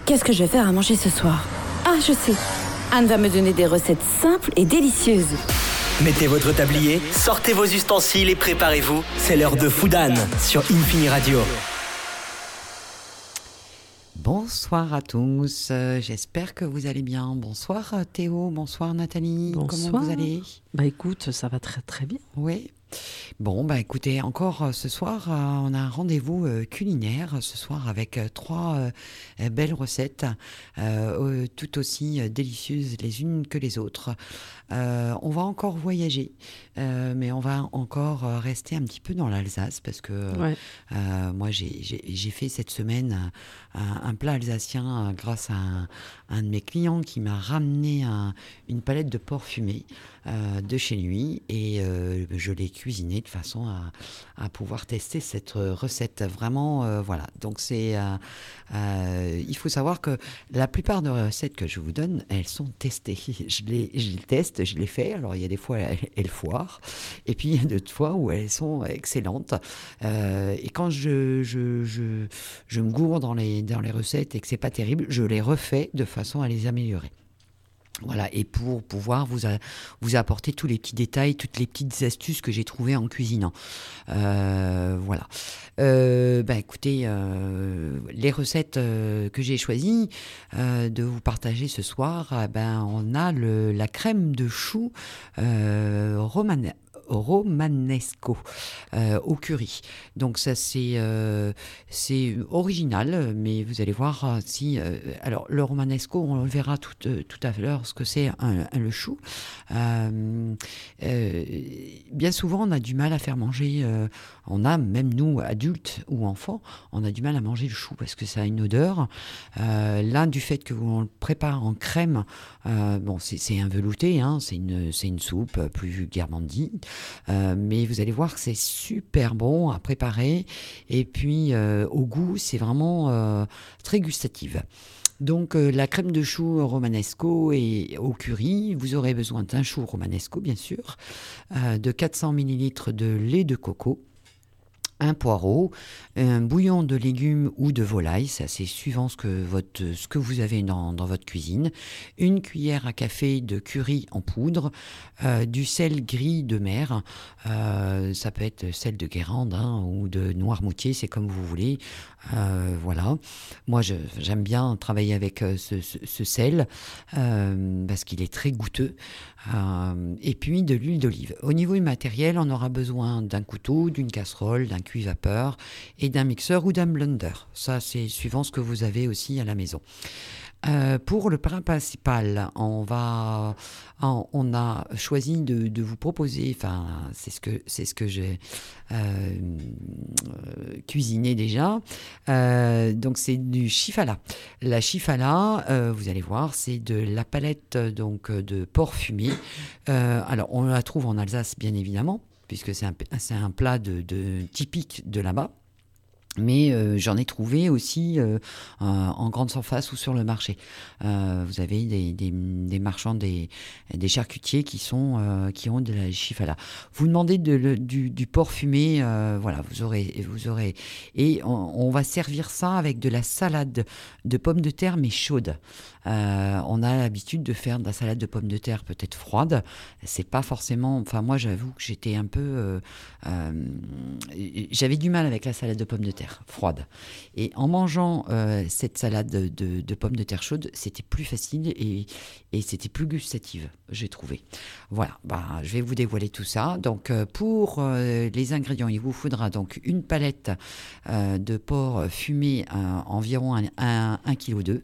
Qu'est-ce que je vais faire à manger ce soir? Ah, je sais. Anne va me donner des recettes simples et délicieuses. Mettez votre tablier, sortez vos ustensiles et préparez-vous. C'est l'heure de Food Anne sur Infini Radio. Bonsoir à tous, j'espère que vous allez bien. Bonsoir Théo, bonsoir Nathalie. Bonsoir. Comment vous allez? Écoute, ça va très très bien. Oui. Bon, écoutez, encore ce soir, on a un rendez-vous culinaire ce soir avec 3 belles recettes, tout aussi délicieuses les unes que les autres. On va encore voyager, mais on va encore rester un petit peu dans l'Alsace parce que moi, j'ai fait cette semaine un plat alsacien grâce à un de mes clients qui m'a ramené une palette de porc fumé de chez lui et je l'ai cuisiné de façon à pouvoir tester cette recette. Vraiment, voilà. Donc, il faut savoir que la plupart des recettes que je vous donne, elles sont testées. Je les teste, je les fais. Alors, il y a des fois, elles foirent. Et puis, il y a d'autres fois où elles sont excellentes. Et quand je me gourre dans les recettes et que c'est pas terrible, je les refais de façon à les améliorer. Voilà, et pour pouvoir vous apporter tous les petits détails, toutes les petites astuces que j'ai trouvées en cuisinant. Voilà. Écoutez, les recettes que j'ai choisies de vous partager ce soir, on a la crème de chou romanesco au curry. Donc ça c'est original, mais vous allez voir si alors le romanesco, on le verra tout à l'heure ce que c'est le chou. Bien souvent on a du mal à faire manger, on a même nous adultes ou enfants, on a du mal à manger le chou parce que ça a une odeur. Là, du fait que on le prépare en crème, c'est un velouté, hein, c'est une soupe plus vulgairement dit. Mais vous allez voir que c'est super bon à préparer et puis au goût c'est vraiment très gustative. Donc la crème de chou romanesco et au curry, vous aurez besoin d'un chou romanesco bien sûr, de 400 ml de lait de coco, un poireau, un bouillon de légumes ou de volaille, ça c'est suivant ce que vous avez dans votre cuisine, une cuillère à café de curry en poudre, du sel gris de mer, ça peut être sel de Guérande ou de Noirmoutier, c'est comme vous voulez. Voilà. Moi j'aime bien travailler avec ce sel parce qu'il est très goûteux. Et puis de l'huile d'olive. Au niveau du matériel, on aura besoin d'un couteau, d'une casserole, d'un cuit-vapeur et d'un mixeur ou d'un blender. Ça, c'est suivant ce que vous avez aussi à la maison. Pour le plat principal, on a choisi de vous proposer, enfin c'est ce que j'ai cuisiné déjà. Donc c'est du chifala. La chifala, vous allez voir, c'est de la palette donc de porc fumé. Alors on la trouve en Alsace bien évidemment, puisque c'est un plat typique de là-bas. Mais j'en ai trouvé aussi en grande surface ou sur le marché. Vous avez des marchands, des charcutiers qui ont de la chifala. Vous demandez du porc fumé, voilà, vous aurez. Et on va servir ça avec de la salade de pommes de terre mais chaude. On a l'habitude de faire de la salade de pommes de terre peut-être froide. C'est pas forcément. Enfin, moi, j'avoue que j'étais un peu. J'avais du mal avec la salade de pommes de terre froide. Et en mangeant cette salade de pommes de terre chaude, c'était plus facile et c'était plus gustative, j'ai trouvé. Voilà, je vais vous dévoiler tout ça. Donc, pour les ingrédients, il vous faudra donc une palette de porc fumé, environ 1,2 kg.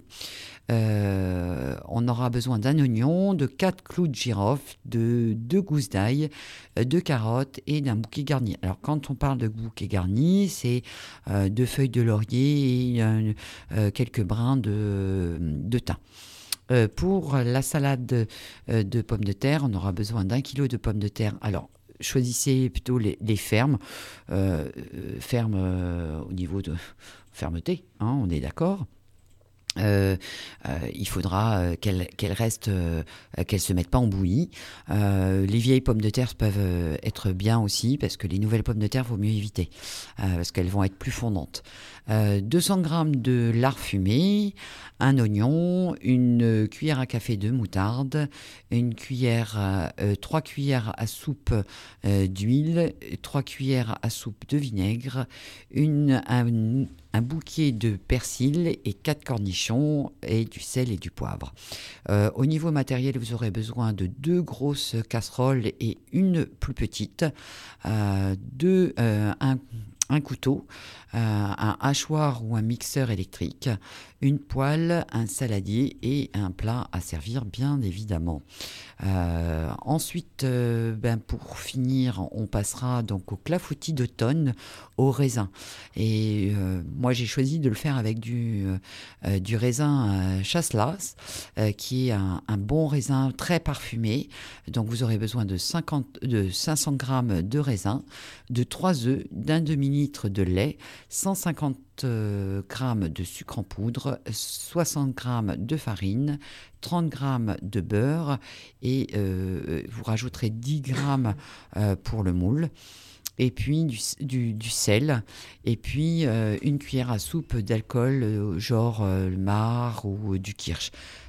On aura besoin d'un oignon, de 4 clous de girofle, de 2 gousses d'ail, 2 carottes et d'un bouquet garni. Alors quand on parle de bouquet garni, c'est 2 feuilles de laurier et quelques brins de thym. Pour la salade de pommes de terre, on aura besoin d'1 kg de pommes de terre. Alors choisissez plutôt les fermes, fermes au niveau de fermeté, on est d'accord. il faudra qu'elles restent, qu'elles se mettent pas en bouillie. Les vieilles pommes de terre peuvent être bien aussi, parce que les nouvelles pommes de terre, vaut mieux éviter, parce qu'elles vont être plus fondantes. 200 g de lard fumé, un oignon, une cuillère à café de moutarde, 3 cuillères à soupe d'huile, 3 cuillères à soupe de vinaigre, un bouquet de persil et 4 cornichons et du sel et du poivre. Au niveau matériel, vous aurez besoin de 2 grosses casseroles et une plus petite, un couteau, un hachoir ou un mixeur électrique, une poêle, un saladier et un plat à servir, bien évidemment. Ensuite, pour finir, on passera donc au clafoutis d'automne au raisin. Et moi, j'ai choisi de le faire avec du raisin Chasselas, qui est un bon raisin très parfumé. Donc, vous aurez besoin de 500 g de raisin, de 3 œufs, d'un demi-litre de lait, 150 g de sucre en poudre, 60 g de farine, 30 g de beurre et vous rajouterez 10 g pour le moule. Et puis du sel, et puis une cuillère à soupe d'alcool, genre le marc ou du kirsch,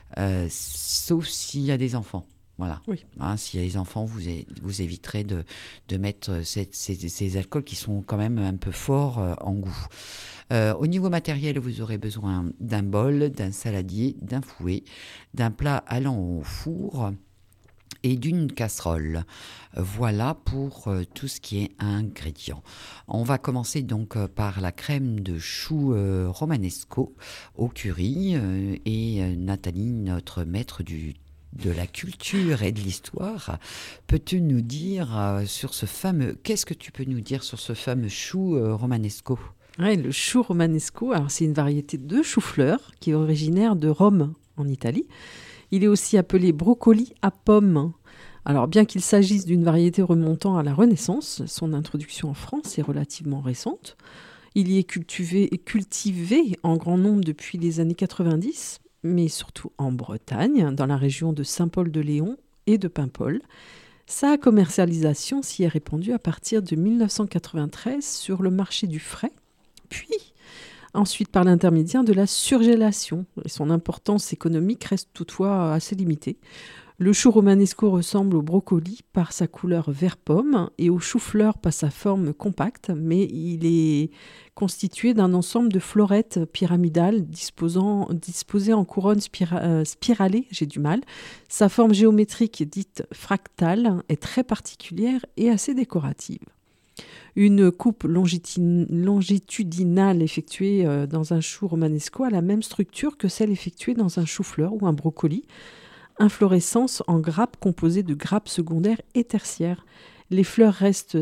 sauf s'il y a des enfants. Voilà. Oui. S'il y a des enfants, vous éviterez de mettre ces alcools qui sont quand même un peu forts en goût. Au niveau matériel, vous aurez besoin d'un bol, d'un saladier, d'un fouet, d'un plat allant au four et d'une casserole. Voilà pour tout ce qui est ingrédients. On va commencer donc par la crème de choux romanesco au curry et Nathalie, notre maître de la culture et de l'histoire, peux-tu nous dire qu'est-ce que tu peux nous dire sur ce fameux chou romanesco ? Ouais, le chou romanesco, alors c'est une variété de chou-fleur qui est originaire de Rome en Italie. Il est aussi appelé brocoli à pommes. Alors bien qu'il s'agisse d'une variété remontant à la Renaissance, son introduction en France est relativement récente. Il y est cultivé en grand nombre depuis les années 90, mais surtout en Bretagne, dans la région de Saint-Paul-de-Léon et de Paimpol. Sa commercialisation s'y est répandue à partir de 1993 sur le marché du frais, puis ensuite par l'intermédiaire de la surgélation. Et son importance économique reste toutefois assez limitée. Le chou romanesco ressemble au brocoli par sa couleur vert pomme et au chou-fleur par sa forme compacte, mais il est constitué d'un ensemble de florettes pyramidales disposées en couronne spiralée, Sa forme géométrique dite fractale est très particulière et assez décorative. Une coupe longitudinale effectuée dans un chou romanesco a la même structure que celle effectuée dans un chou-fleur ou un brocoli. Inflorescence en grappes composées de grappes secondaires et tertiaires. Les fleurs restent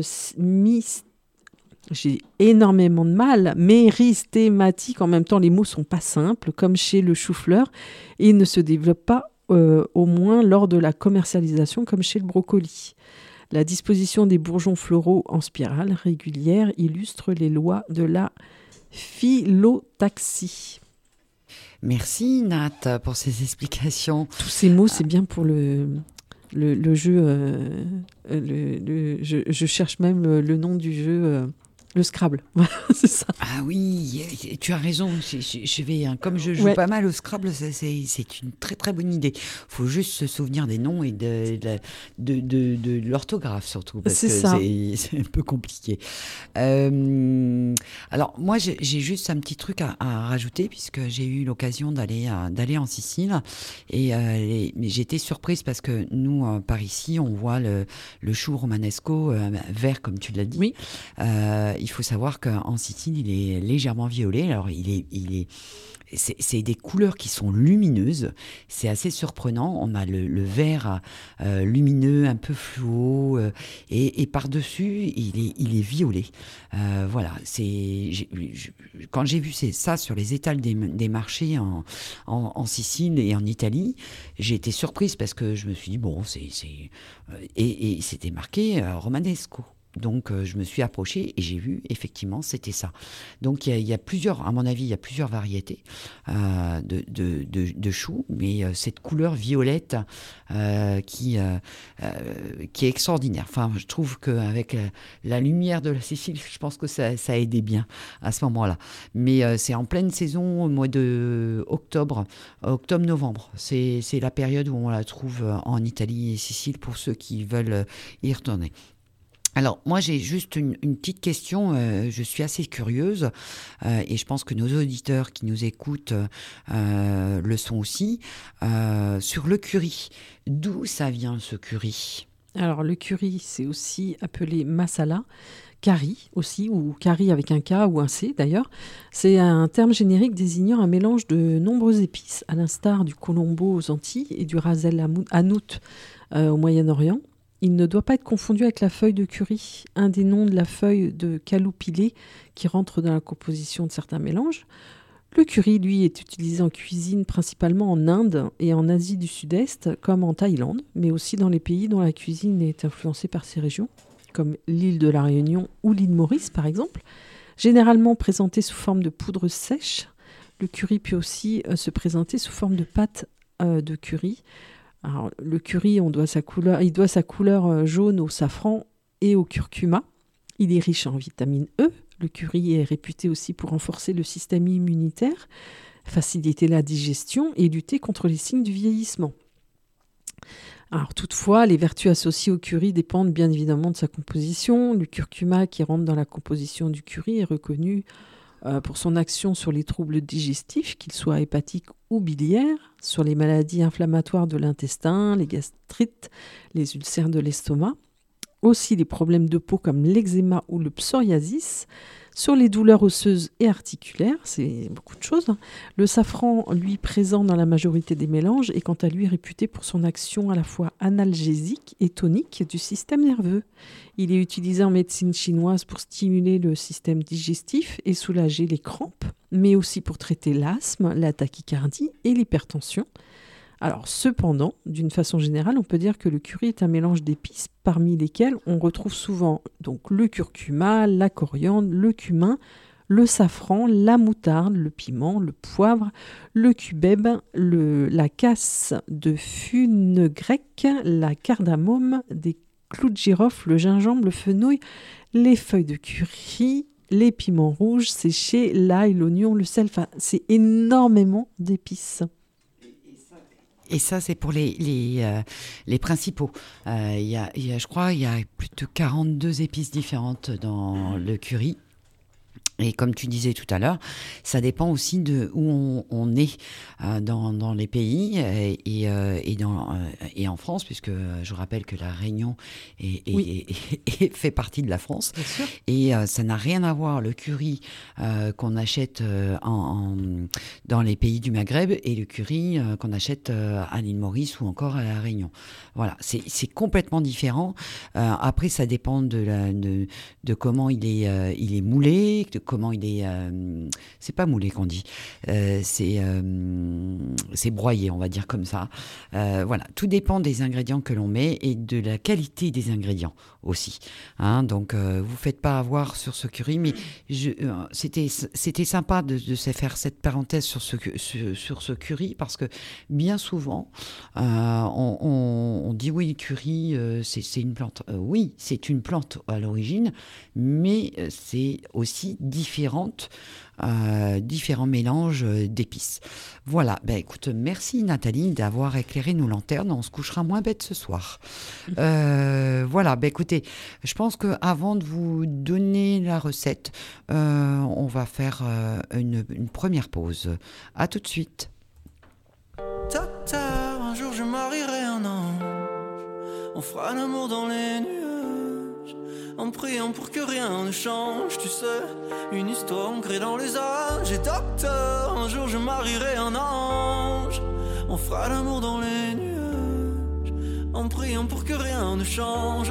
j'ai énormément de mal, méristhématiques. En même temps, les mots sont pas simples, comme chez le chou-fleur, et ne se développent pas, au moins lors de la commercialisation, comme chez le brocoli. La disposition des bourgeons floraux en spirale régulière illustre les lois de la phyllotaxie. Merci Nat pour ces explications. Tous ces mots, c'est bien pour le jeu. Je cherche même le nom du jeu. Le Scrabble, c'est ça. Ah oui, tu as raison. Je vais, comme je joue pas mal au Scrabble, c'est une très très bonne idée. Il faut juste se souvenir des noms et de l'orthographe surtout, parce que c'est un peu compliqué. Alors moi, j'ai juste un petit truc à rajouter, puisque j'ai eu l'occasion d'aller en Sicile, mais j'ai été surprise parce que nous, par ici, on voit le chou romanesco vert, comme tu l'as dit. Oui. Il faut savoir qu'en Sicile, il est légèrement violet. Alors, c'est des couleurs qui sont lumineuses. C'est assez surprenant. On a le vert lumineux, un peu fluo, et par-dessus, il est violet. Voilà. Quand j'ai vu ça sur les étals des marchés en Sicile et en Italie, j'ai été surprise parce que je me suis dit, bon, et c'était marqué romanesco. Donc, je me suis approchée et j'ai vu, effectivement, c'était ça. Donc, il y a plusieurs, à mon avis, il y a plusieurs variétés de choux, mais cette couleur violette qui est extraordinaire. Enfin, je trouve qu'avec la lumière de la Sicile, je pense que ça aidait bien à ce moment-là. Mais c'est en pleine saison, au mois de octobre-novembre. C'est la période où on la trouve en Italie et Sicile pour ceux qui veulent y retourner. Alors, moi, j'ai juste une petite question. Je suis assez curieuse et je pense que nos auditeurs qui nous écoutent le sont aussi. Sur le curry, d'où ça vient ce curry ? Alors, le curry, c'est aussi appelé masala, curry aussi, ou curry avec un K ou un C d'ailleurs. C'est un terme générique désignant un mélange de nombreuses épices, à l'instar du colombo aux Antilles et du ras el hanout au Moyen-Orient. Il ne doit pas être confondu avec la feuille de curry, un des noms de la feuille de caloupilé qui rentre dans la composition de certains mélanges. Le curry, lui, est utilisé en cuisine principalement en Inde et en Asie du Sud-Est, comme en Thaïlande, mais aussi dans les pays dont la cuisine est influencée par ces régions, comme l'île de la Réunion ou l'île Maurice, par exemple. Généralement présenté sous forme de poudre sèche, le curry peut aussi se présenter sous forme de pâte de curry. Alors, le curry, il doit sa couleur jaune au safran et au curcuma. Il est riche en vitamine E. Le curry est réputé aussi pour renforcer le système immunitaire, faciliter la digestion et lutter contre les signes du vieillissement. Alors, toutefois, les vertus associées au curry dépendent bien évidemment de sa composition. Le curcuma qui rentre dans la composition du curry est reconnu pour son action sur les troubles digestifs, qu'ils soient hépatiques ou biliaires, sur les maladies inflammatoires de l'intestin, les gastrites, les ulcères de l'estomac, aussi les problèmes de peau comme l'eczéma ou le psoriasis, sur les douleurs osseuses et articulaires, c'est beaucoup de choses. Le safran, lui, présent dans la majorité des mélanges, est quant à lui réputé pour son action à la fois analgésique et tonique du système nerveux. Il est utilisé en médecine chinoise pour stimuler le système digestif et soulager les crampes, mais aussi pour traiter l'asthme, la tachycardie et l'hypertension. Alors, cependant, d'une façon générale, on peut dire que le curry est un mélange d'épices parmi lesquelles on retrouve souvent donc, le curcuma, la coriandre, le cumin, le safran, la moutarde, le piment, le poivre, le cubeb, la casse de fenugrec, la cardamome, des clous de girofle, le gingembre, le fenouil, les feuilles de curry, les piments rouges séchés, l'ail, l'oignon, le sel. Enfin, c'est énormément d'épices. Et ça, c'est pour les principaux. Je crois qu'il y a plus de 42 épices différentes dans le curry. Et comme tu disais tout à l'heure, ça dépend aussi de où on est dans les pays et en France, puisque je rappelle que la Réunion fait partie de la France. Bien sûr. Et ça n'a rien à voir, le curry qu'on achète dans les pays du Maghreb et le curry qu'on achète à l'île Maurice ou encore à la Réunion. Voilà, c'est complètement différent. Après, ça dépend de comment il est moulé, de comment il est... c'est pas moulé qu'on dit, c'est broyé, on va dire comme ça. Voilà, tout dépend des ingrédients que l'on met et de la qualité des ingrédients aussi. Hein, donc, vous faites pas avoir sur ce curry, mais c'était sympa de se faire cette parenthèse sur ce curry, parce que bien souvent, on dit oui, le curry, c'est une plante. Oui, c'est une plante à l'origine, mais c'est aussi différents mélanges d'épices. Voilà, écoute, merci Nathalie d'avoir éclairé nos lanternes, on se couchera moins bête ce soir. Voilà, écoutez, je pense qu'avant de vous donner la recette, on va faire une première pause. À tout de suite. Docteur, un jour je marierai un ange, on fera l'amour dans les nuages, en priant pour que rien ne change, tu sais, une histoire ancrée dans les âges. Et docteur, un jour je marierai un ange, on fera l'amour dans les nuages, en priant pour que rien ne change.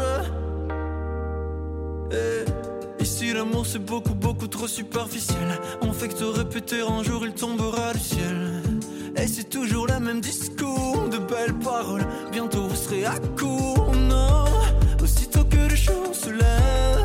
Et ici l'amour c'est beaucoup beaucoup trop superficiel, on fait que te répéter un jour il tombera du ciel. Et c'est toujours le même discours, de belles paroles, bientôt vous serez à court. Non, aussitôt que le jour se lève,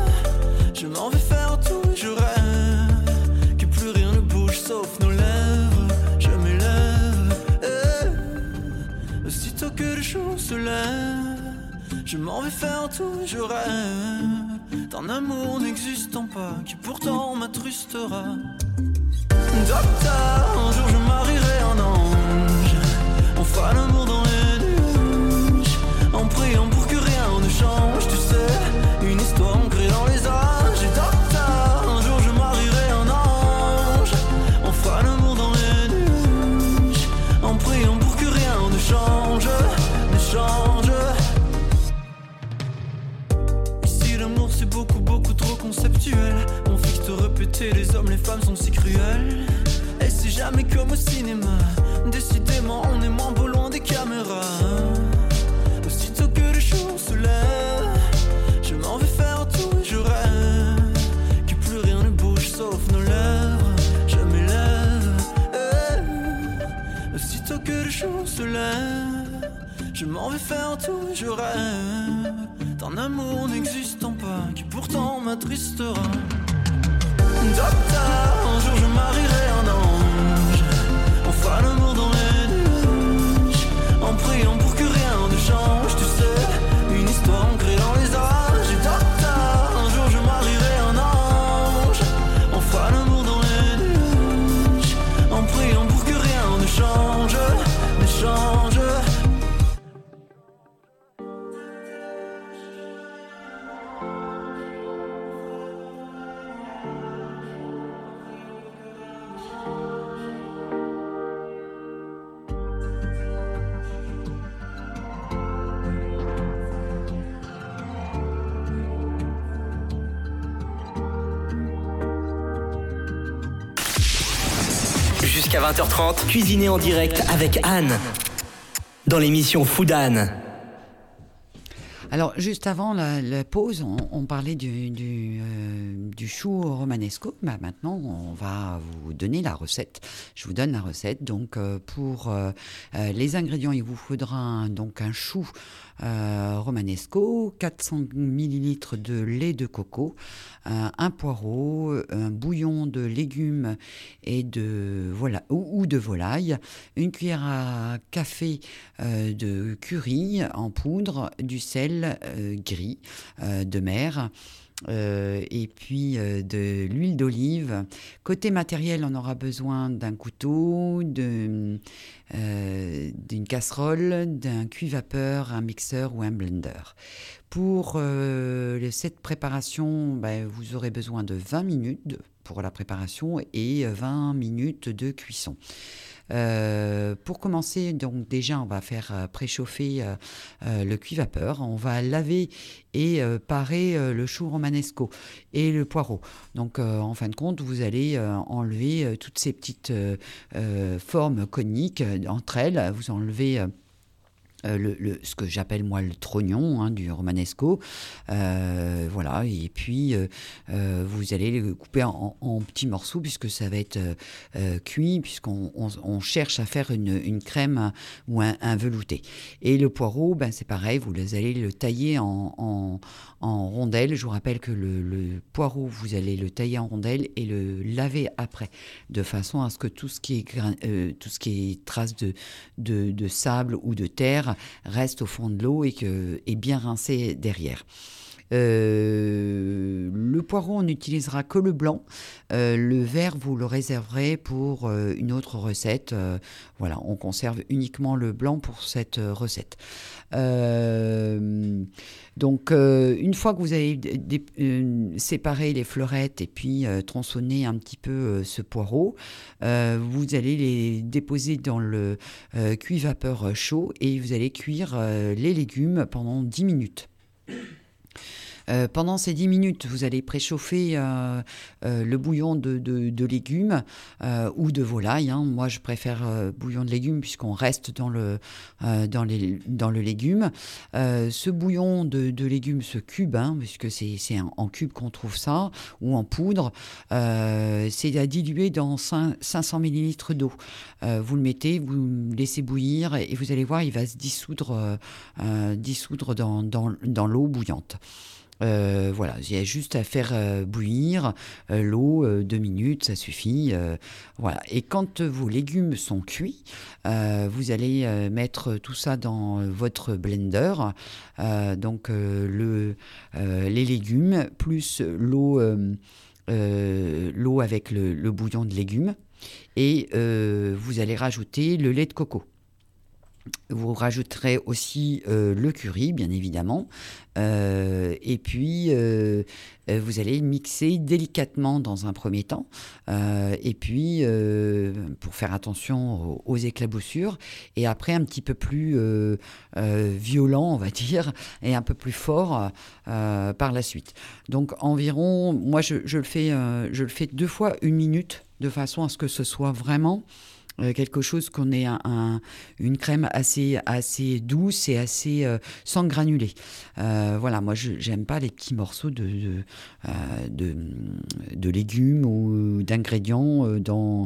se lève. Je m'en vais faire tout, je rêve d'un amour n'existant pas qui pourtant m'attrustera. Docteur, un jour je marierai un ange. On fera l'amour dans les nuages, en priant pour que rien ne change. Tu sais, une histoire ancrée dans les âges. Et docteur, un jour je marierai un ange. On fera l'amour dans les nuages, en priant pour que rien ne change, ne change. Ici l'amour c'est beaucoup, beaucoup trop conceptuel. On fixe te répéter, les hommes, les femmes sont si cruels. Et c'est jamais comme au cinéma. Décidément on est moins beau loin des caméras. Aussitôt que le jour se lève, je m'en vais faire tout et je rêve que plus rien ne bouge sauf nos lèvres. Je m'élève, aussitôt que le jour se lève, je m'en vais faire tout et je rêve d'un amour n'existant pas qui pourtant m'attristera. Docteur, un jour je marierai un ange. On fera l'amour dans les nuages, en priant pour que rien ne change. Tu sais, une histoire ancrée dans les âges. Et docteur, un jour je marierai un ange. On fera l'amour dans les nuages, en priant pour que rien ne change, ne change. Jusqu'à 20h30, cuisinez en direct avec Anne dans l'émission Foodane. Alors, juste avant la pause, on parlait du chou romanesco. Bah, maintenant, on va vous donner la recette. Je vous donne la recette. Donc, pour les ingrédients, il vous faudra donc un chou romanesco, 400 ml de lait de coco, un poireau, un bouillon de légumes et de volaille, une cuillère à café de curry en poudre, du sel gris de mer. Et puis de l'huile d'olive. Côté matériel, on aura besoin d'un couteau, d'une casserole, d'un cuit-vapeur, un mixeur ou un blender. Pour cette préparation, vous aurez besoin de 20 minutes pour la préparation et 20 minutes de cuisson. Pour commencer, donc déjà on va faire préchauffer le cuit-vapeur. On va laver et parer le chou romanesco et le poireau. Donc en fin de compte, vous allez enlever toutes ces petites formes coniques entre elles. Vous enlevez ce que j'appelle moi le trognon du romanesco, voilà, et puis vous allez le couper en petits morceaux puisque ça va être cuit, puisqu'on cherche à faire une crème ou un velouté. Et le poireau, c'est pareil, vous allez le tailler en rondelles. Je vous rappelle que le poireau, vous allez le tailler en rondelles et le laver après, de façon à ce que tout ce qui est traces de sable ou de terre reste au fond de l'eau et bien rincé derrière. Le poireau, on n'utilisera que le blanc. Le vert, vous le réserverez pour une autre recette. Voilà, on conserve uniquement le blanc pour cette recette. Donc, une fois que vous avez séparé les fleurettes et puis tronçonné un petit peu ce poireau, vous allez les déposer dans le cuit-vapeur chaud et vous allez cuire les légumes pendant 10 minutes. Pendant ces 10 minutes, vous allez préchauffer le bouillon de légumes ou de volaille. Moi, je préfère bouillon de légumes puisqu'on reste dans le légume. Ce bouillon de légumes, ce cube, puisque c'est en cube qu'on trouve ça, ou en poudre, c'est à diluer dans 500 ml d'eau. Vous le mettez, vous le laissez bouillir et vous allez voir, il va se dissoudre dans l'eau bouillante. Voilà, il y a juste à faire bouillir l'eau 2 minutes, ça suffit. Voilà. Et quand vos légumes sont cuits, vous allez mettre tout ça dans votre blender. Donc les légumes plus l'eau avec le bouillon de légumes. Et vous allez rajouter le lait de coco. Vous rajouterez aussi le curry, bien évidemment. Et puis, vous allez mixer délicatement dans un premier temps. Et puis, pour faire attention aux éclaboussures. Et après, un petit peu plus violent, on va dire, et un peu plus fort par la suite. Donc, environ, moi, je le fais 2 fois 1 minute, de façon à ce que ce soit vraiment quelque chose qu'on ait une crème assez douce et assez sans granulés. Voilà, moi j'aime pas les petits morceaux de légumes ou d'ingrédients dans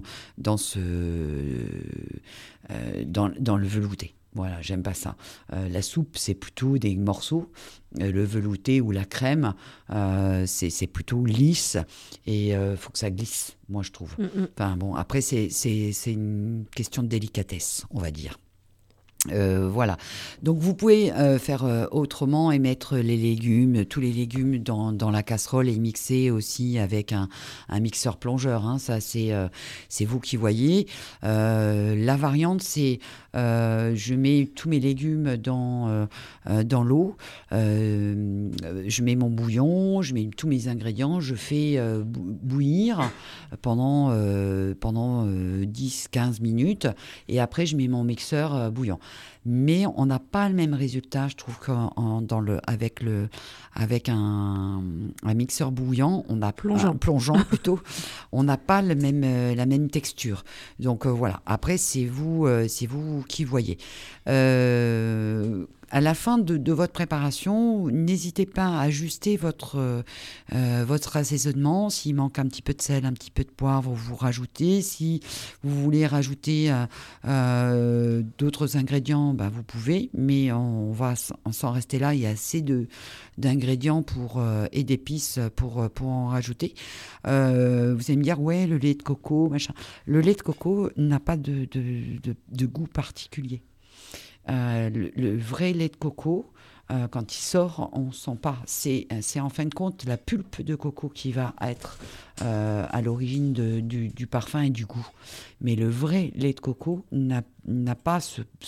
le velouté. Voilà, j'aime pas ça. La soupe, c'est plutôt des morceaux. Le velouté ou la crème, c'est plutôt lisse et faut que ça glisse, moi je trouve. Enfin bon, après c'est une question de délicatesse, on va dire. Voilà. Donc vous pouvez faire autrement et mettre tous les légumes dans la casserole et mixer aussi avec un mixeur plongeur. Hein. Ça c'est vous qui voyez. La variante c'est je mets tous mes légumes dans l'eau. Je mets mon bouillon, je mets tous mes ingrédients, je fais bouillir pendant 10-15 minutes et après je mets mon mixeur bouillant. Mais on n'a pas le même résultat, je trouve, avec un mixeur bouillant, plongeant plutôt, on n'a pas la même texture. Donc voilà. Après, c'est vous qui voyez. À la fin de votre préparation, n'hésitez pas à ajuster votre assaisonnement. S'il manque un petit peu de sel, un petit peu de poivre, vous rajoutez. Si vous voulez rajouter d'autres ingrédients, vous pouvez. Mais on va s'en rester là. Il y a assez d'ingrédients et d'épices pour en rajouter. Vous allez me dire, ouais, le lait de coco, machin. Le lait de coco n'a pas de goût particulier. Le vrai lait de coco, quand il sort, on ne sent pas. C'est en fin de compte la pulpe de coco qui va être à l'origine du parfum et du goût. Mais le vrai lait de coco n'a pas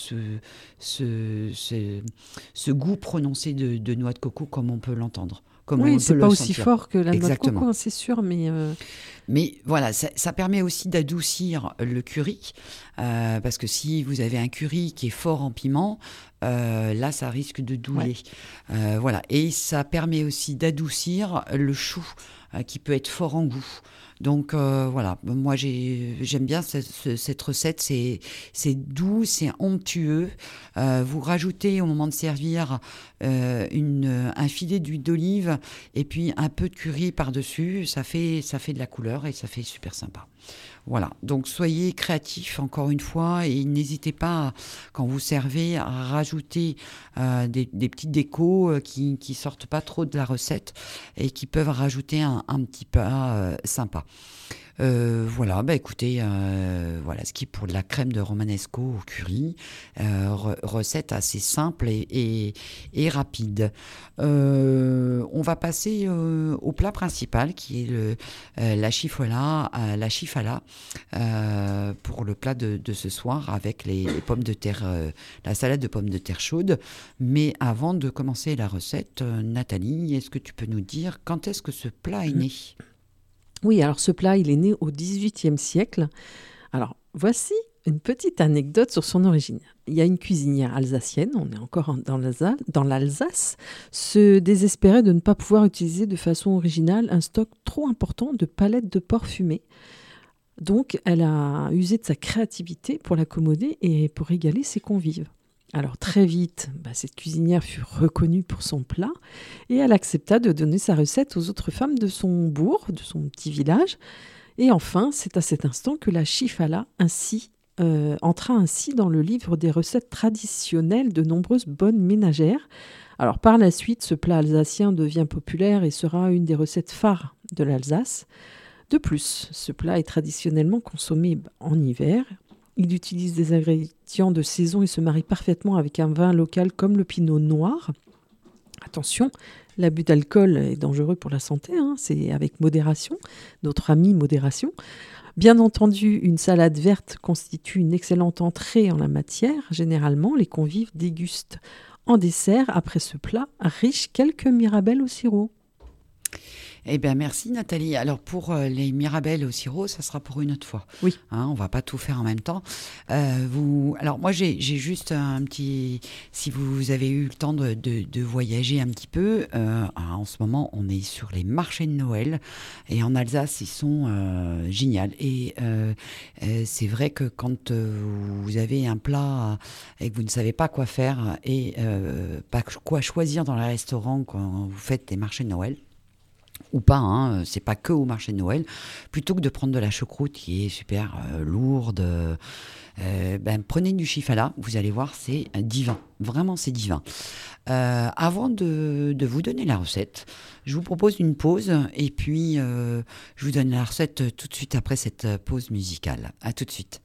ce goût prononcé de noix de coco comme on peut l'entendre. Oui, c'est pas aussi fort que la noix de coco, c'est sûr, Mais voilà, ça permet aussi d'adoucir le curry, parce que si vous avez un curry qui est fort en piment, là, ça risque de douiller. Ouais. Voilà, et ça permet aussi d'adoucir le chou, qui peut être fort en goût. Donc voilà, moi j'aime bien cette recette, c'est doux, c'est onctueux. Vous rajoutez au moment de servir un filet d'huile d'olive et puis un peu de curry par-dessus, ça fait de la couleur et ça fait super sympa. Voilà, donc soyez créatifs encore une fois et n'hésitez pas, quand vous servez, à rajouter des petites décos qui sortent pas trop de la recette et qui peuvent rajouter un petit pas sympa. Voilà, écoutez, voilà ce qui est pour de la crème de romanesco au curry, recette assez simple et rapide. On va passer au plat principal qui est la chifala pour le plat de ce soir avec les pommes de terre, la salade de pommes de terre chaude. Mais avant de commencer la recette, Nathalie, est-ce que tu peux nous dire quand est-ce que ce plat est né ? Oui, alors ce plat, il est né au XVIIIe siècle. Alors, voici une petite anecdote sur son origine. Il y a une cuisinière alsacienne, on est encore dans l'Alsace, se désespérait de ne pas pouvoir utiliser de façon originale un stock trop important de palettes de porc fumé. Donc, elle a usé de sa créativité pour l'accommoder et pour régaler ses convives. Alors très vite, cette cuisinière fut reconnue pour son plat et elle accepta de donner sa recette aux autres femmes de son bourg, de son petit village. Et enfin, c'est à cet instant que la chifala entra ainsi dans le livre des recettes traditionnelles de nombreuses bonnes ménagères, Alors par la suite, ce plat alsacien devient populaire et sera une des recettes phares de l'Alsace. De plus, ce plat est traditionnellement consommé en hiver. Il utilise des ingrédients de saison et se marie parfaitement avec un vin local comme le pinot noir. Attention, l'abus d'alcool est dangereux pour la santé, c'est avec modération, notre ami modération. Bien entendu, une salade verte constitue une excellente entrée en la matière. Généralement, les convives dégustent en dessert, après ce plat, riche, quelques mirabelles au sirop. Eh bien, merci Nathalie. Alors, pour les mirabelles au sirop, ça sera pour une autre fois. Oui. On ne va pas tout faire en même temps. Alors, moi, j'ai juste un petit... Si vous avez eu le temps de voyager un petit peu, en ce moment, on est sur les marchés de Noël. Et en Alsace, ils sont géniaux. Et c'est vrai que quand vous avez un plat et que vous ne savez pas quoi faire et pas quoi choisir dans les restaurants quand vous faites des marchés de Noël, ou pas, c'est pas que au marché de Noël, plutôt que de prendre de la choucroute qui est super lourde, prenez du chifala, vous allez voir, c'est divin, vraiment c'est divin. Avant de vous donner la recette, je vous propose une pause et puis je vous donne la recette tout de suite après cette pause musicale. À tout de suite.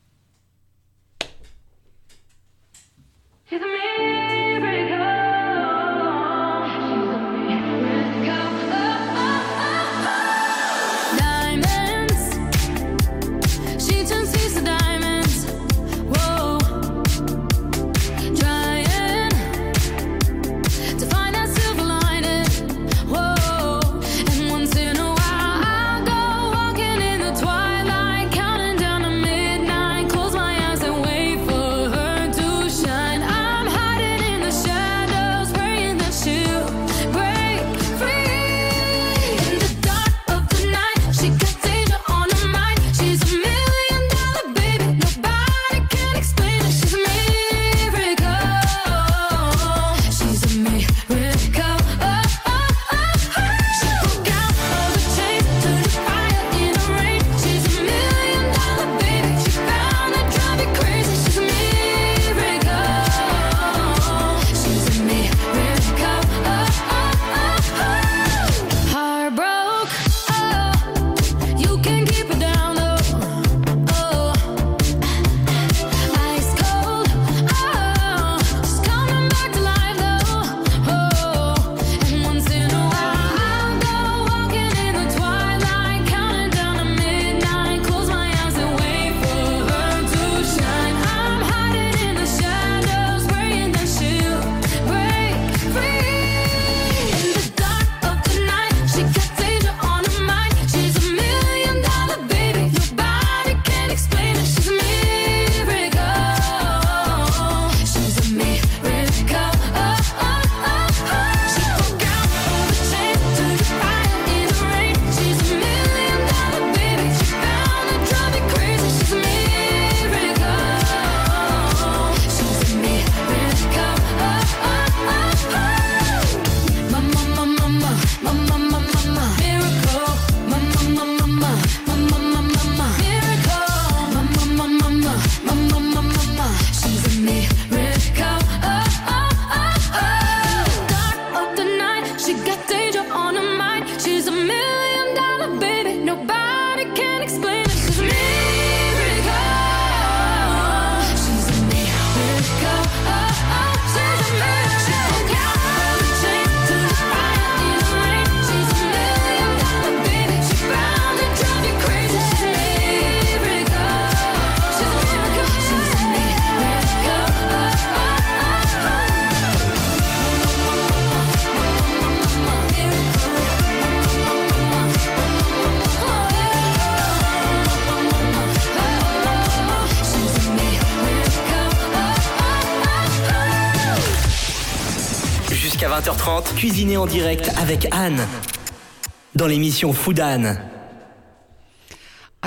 Jusqu'à 20h30, cuisinez en direct avec Anne dans l'émission Food Anne.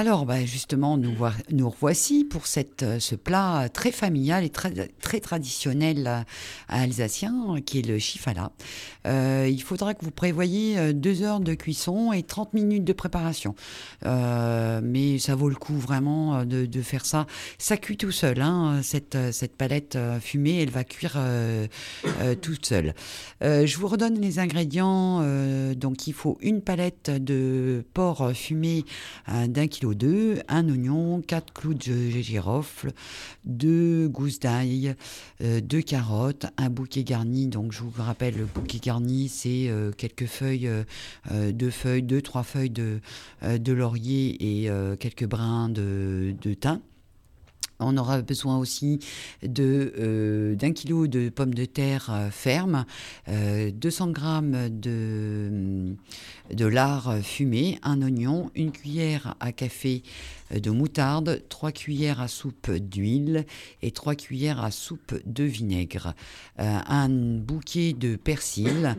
Alors, justement, nous revoici pour ce plat très familial et très traditionnel alsacien, qui est le chifala. Il faudra que vous prévoyiez 2 heures de cuisson et 30 minutes de préparation. Mais ça vaut le coup vraiment de faire ça. Ça cuit tout seul, hein, cette palette fumée, elle va cuire toute seule. Je vous redonne les ingrédients. Donc, il faut une palette de porc fumé d'1,2 kg, un oignon, 4 clous de girofle, 2 gousses d'ail, 2 carottes, un bouquet garni. Donc, je vous rappelle, le bouquet garni, c'est quelques feuilles, 3 feuilles de laurier et quelques brins de thym. On aura besoin aussi d'1 kilo de pommes de terre fermes, 200 grammes de lard fumé, un oignon, une cuillère à café de moutarde, 3 cuillères à soupe d'huile et 3 cuillères à soupe de vinaigre, un bouquet de persil,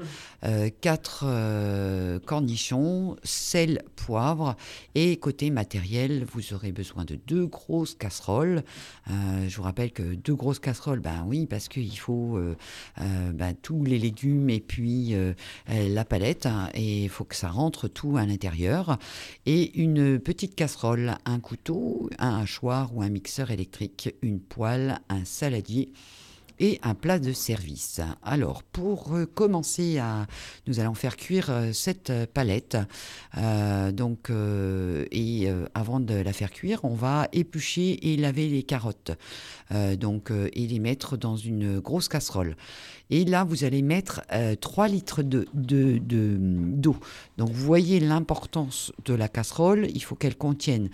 4 cornichons, sel, poivre, et côté matériel, vous aurez besoin de 2 grosses casseroles. Je vous rappelle que 2 grosses casseroles, oui, parce qu'il faut tous les légumes et puis la palette, et il faut que ça rentre tout à l'intérieur, et une petite casserole, un couteau, un hachoir ou un mixeur électrique, une poêle, un saladier et un plat de service. Alors, pour commencer, nous allons faire cuire cette palette. Avant de la faire cuire, on va éplucher et laver les carottes. Et les mettre dans une grosse casserole. Et là, vous allez mettre 3 litres d'eau. Donc, vous voyez l'importance de la casserole. Il faut qu'elle contienne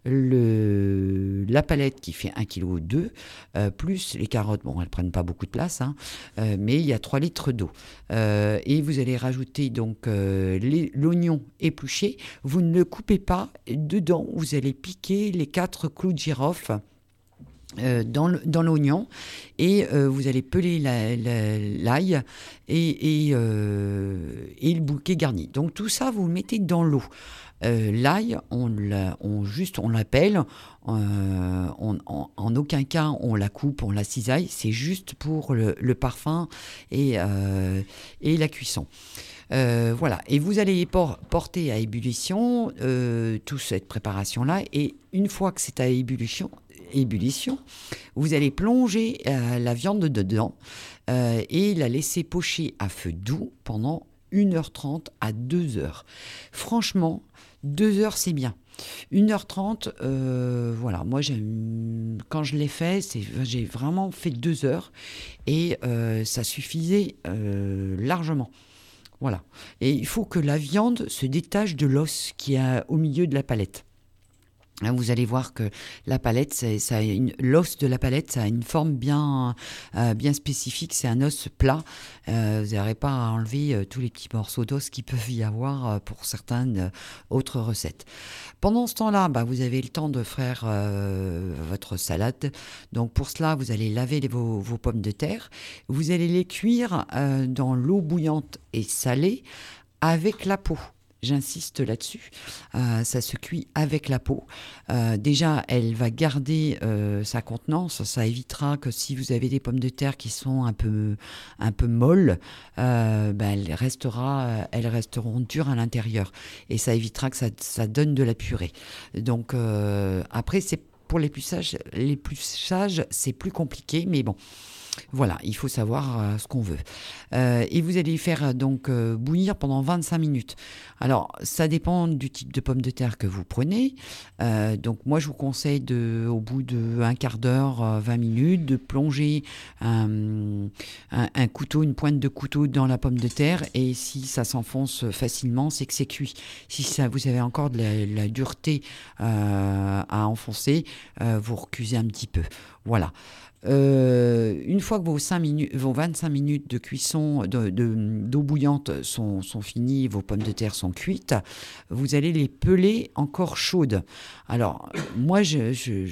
la palette qui fait 1,2 kg, plus les carottes. Bon, elles ne prennent pas beaucoup de place, mais il y a 3 litres d'eau. Et vous allez rajouter donc l'oignon épluché. Vous ne le coupez pas. Dedans, vous allez piquer les 4 clous de girofle dans l'oignon, et vous allez peler l'ail et le bouquet garni. Donc tout ça, vous le mettez dans l'eau. L'ail, on l'appelle, en aucun cas on la coupe, on la cisaille, c'est juste pour le parfum et la cuisson. Voilà, et vous allez porter à ébullition toute cette préparation-là, et une fois que c'est à ébullition, vous allez plonger la viande dedans et la laisser pocher à feu doux pendant 1h30 à 2h. Franchement, 2h c'est bien. 1h30, voilà, moi quand je l'ai fait, j'ai vraiment fait 2h et ça suffisait largement. Voilà. Et il faut que la viande se détache de l'os qui est au milieu de la palette. Vous allez voir que la palette, l'os de la palette, ça a une forme bien spécifique. C'est un os plat. Vous n'aurez pas à enlever tous les petits morceaux d'os qu'il peut y avoir pour certaines autres recettes. Pendant ce temps-là, vous avez le temps de faire votre salade. Donc pour cela, vous allez laver vos pommes de terre. Vous allez les cuire dans l'eau bouillante et salée avec la peau. J'insiste là-dessus, ça se cuit avec la peau. Déjà, elle va garder sa contenance. Ça évitera que si vous avez des pommes de terre qui sont un peu molles, elles resteront dures à l'intérieur. Et ça évitera que ça donne de la purée. Donc après, c'est pour les plus sages, c'est plus compliqué, mais bon. Voilà, il faut savoir ce qu'on veut. Et vous allez faire donc bouillir pendant 25 minutes. Alors, ça dépend du type de pommes de terre que vous prenez. Donc, moi, je vous conseille au bout de un quart d'heure, 20 minutes, de plonger un couteau, une pointe de couteau dans la pomme de terre. Et si ça s'enfonce facilement, c'est que c'est cuit. Si vous avez encore de la dureté à enfoncer, vous recusez un petit peu. Voilà. Une fois que vos 25 minutes de cuisson d'eau bouillante sont finies, vos pommes de terre sont cuites, vous allez les peler encore chaudes. Alors, moi, je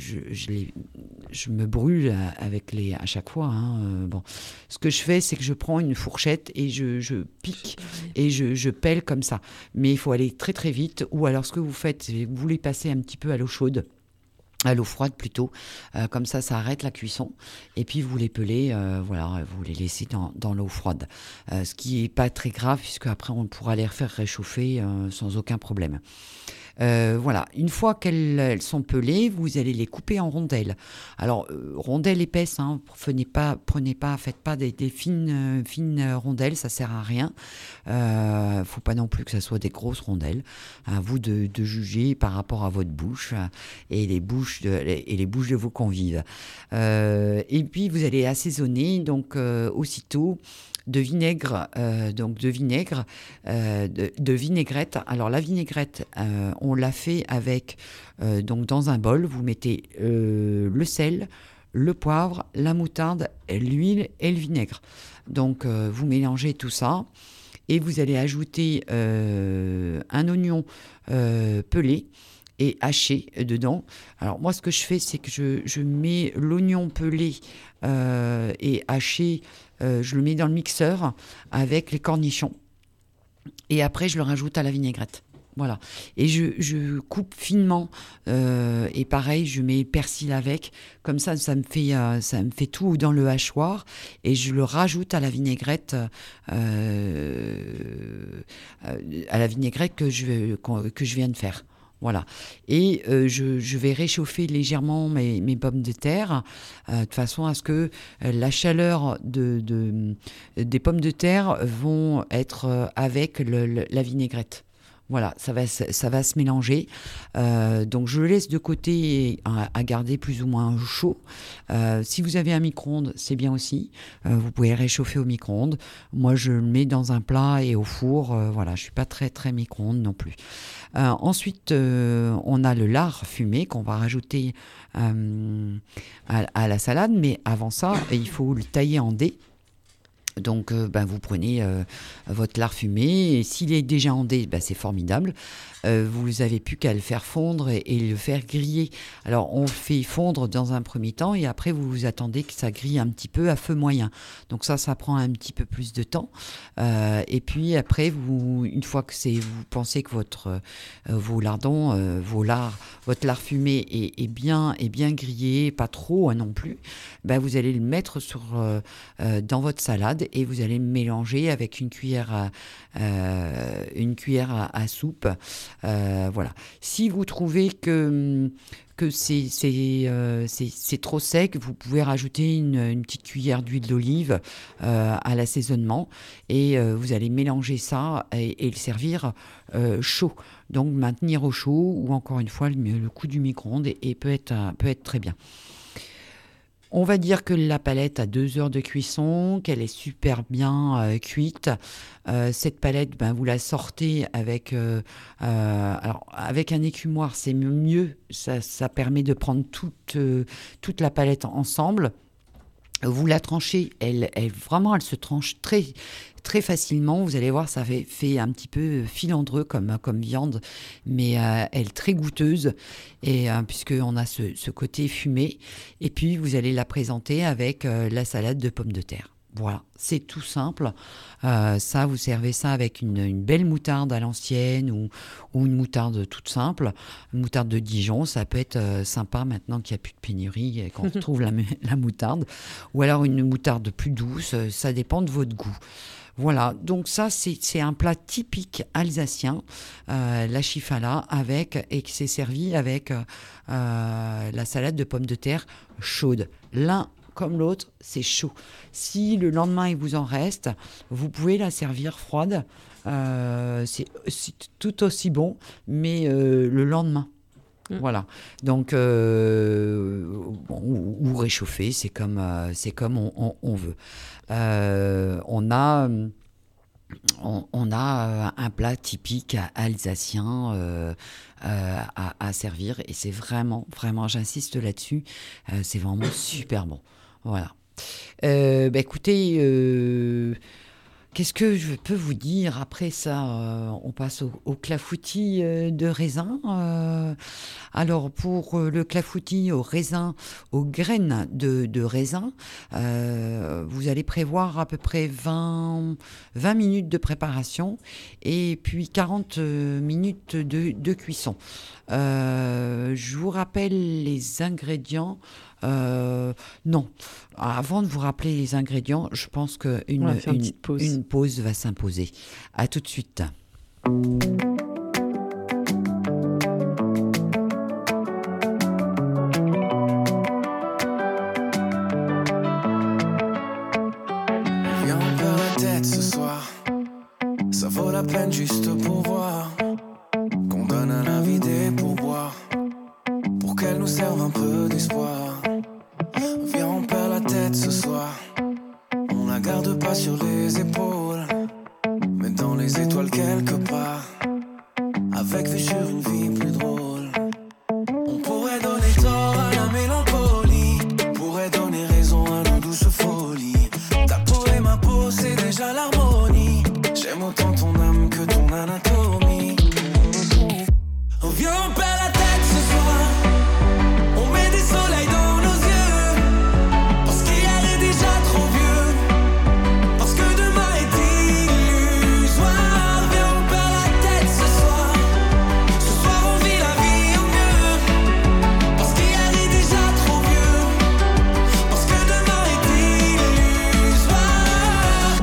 me brûle à chaque fois. Bon. Ce que je fais, c'est que je prends une fourchette et je pique et je pèle comme ça. Mais il faut aller très très vite. Ou alors, ce que vous faites, c'est que vous les passez un petit peu à l'eau chaude. À l'eau froide plutôt, comme ça arrête la cuisson, et puis vous les pelez, vous les laissez dans l'eau froide, ce qui n'est pas très grave puisque après on pourra les refaire réchauffer sans aucun problème. Voilà, une fois qu'elles sont pelées, vous allez les couper en rondelles. Alors, rondelles épaisses, faites pas des fines rondelles, ça sert à rien. Faut pas non plus que ça soit des grosses rondelles. À vous de juger par rapport à votre bouche et les bouches de vos convives. Et puis vous allez assaisonner donc aussitôt de vinaigrette. Alors la vinaigrette, on l'a fait avec donc dans un bol, vous mettez le sel, le poivre, la moutarde, l'huile et le vinaigre. Donc vous mélangez tout ça et vous allez ajouter un oignon pelé et haché dedans. Alors moi ce que je fais, c'est que je mets l'oignon pelé et haché, je le mets dans le mixeur avec les cornichons et après je le rajoute à la vinaigrette. Voilà. Et je coupe finement et pareil, je mets persil avec. Comme ça me fait tout dans le hachoir et je le rajoute à la vinaigrette que je viens de faire. Voilà. Et je vais réchauffer légèrement mes pommes de terre de façon à ce que la chaleur des pommes de terre vont être avec la vinaigrette. Voilà, ça va se mélanger. Donc, je le laisse de côté à garder plus ou moins chaud. Si vous avez un micro-ondes, c'est bien aussi. Vous pouvez réchauffer au micro-ondes. Moi, je le mets dans un plat et au four. Voilà, je ne suis pas très, très micro-ondes non plus. Ensuite, on a le lard fumé qu'on va rajouter à la salade. Mais avant ça, il faut le tailler en dés. Donc, vous prenez votre lard fumé et s'il est déjà en dés, c'est formidable. Vous n'avez plus qu'à le faire fondre et le faire griller. Alors, on le fait fondre dans un premier temps et après, vous attendez que ça grille un petit peu à feu moyen. Donc ça prend un petit peu plus de temps. Et puis après, une fois que vous pensez que votre lard fumé est bien grillé, pas trop non plus, vous allez le mettre dans votre salade et vous allez le mélanger avec une cuillère à soupe. Voilà. Si vous trouvez que c'est trop sec, vous pouvez rajouter une petite cuillère d'huile d'olive à l'assaisonnement et vous allez mélanger ça et le servir chaud. Donc maintenir au chaud ou encore une fois le coup du micro-ondes et peut être très bien. On va dire que la palette a 2 heures de cuisson, qu'elle est super bien cuite. Cette palette, vous la sortez avec un écumoire, c'est mieux. Ça permet de prendre toute la palette ensemble. Vous la tranchez, elle se tranche très, très facilement. Vous allez voir, ça fait un petit peu filandreux comme viande, mais elle est très goûteuse, et puisqu'on a ce côté fumé. Et puis, vous allez la présenter avec la salade de pommes de terre. Voilà, c'est tout simple. Vous servez ça avec une belle moutarde à l'ancienne ou une moutarde toute simple. Une moutarde de Dijon, ça peut être sympa maintenant qu'il n'y a plus de pénurie et qu'on retrouve la moutarde. Ou alors une moutarde plus douce, ça dépend de votre goût. Voilà, donc ça c'est un plat typique alsacien, la chifala, et qui s'est servi avec la salade de pommes de terre chaude. L'un comme l'autre, c'est chaud. Si le lendemain il vous en reste, vous pouvez la servir froide. C'est tout aussi bon, mais le lendemain. Voilà. Donc, ou réchauffer, c'est comme on veut. On a un plat typique alsacien à servir et c'est vraiment, j'insiste là-dessus, c'est vraiment super bon. Voilà. Écoutez, qu'est-ce que je peux vous dire? Après ça, on passe au clafoutis de raisin. Alors, pour le clafoutis au raisin, aux graines de raisin, vous allez prévoir à peu près 20 minutes de préparation et puis 40 minutes de cuisson. Je vous rappelle les ingrédients. Non. Avant de vous rappeler les ingrédients, je pense qu'une pause va s'imposer. À tout de suite. Viens, on perd la tête ce soir. Ça vaut la peine juste pour voir qu'on donne un avis des pourboires pour qu'elle nous serve un peu d'espoir. Viens, on perd la tête ce soir. On la garde pas sur les épaules, mais dans les étoiles quelque part, avec vue sur une vie plus drôle. On pourrait donner tort à la mélancolie, pourrait donner raison à nos douces folies. Ta peau et ma peau, c'est déjà l'harmonie. J'aime autant ton âme que ton anatomie. Oh, viens, on perd la tête ce soir. On met des soleils dans nos yeux, parce qu'hier est déjà trop vieux, parce que demain est illusoire. Viens, on perd la tête ce soir. Ce soir on vit la vie au mieux, parce qu'hier est déjà trop vieux, parce que demain est illusoire.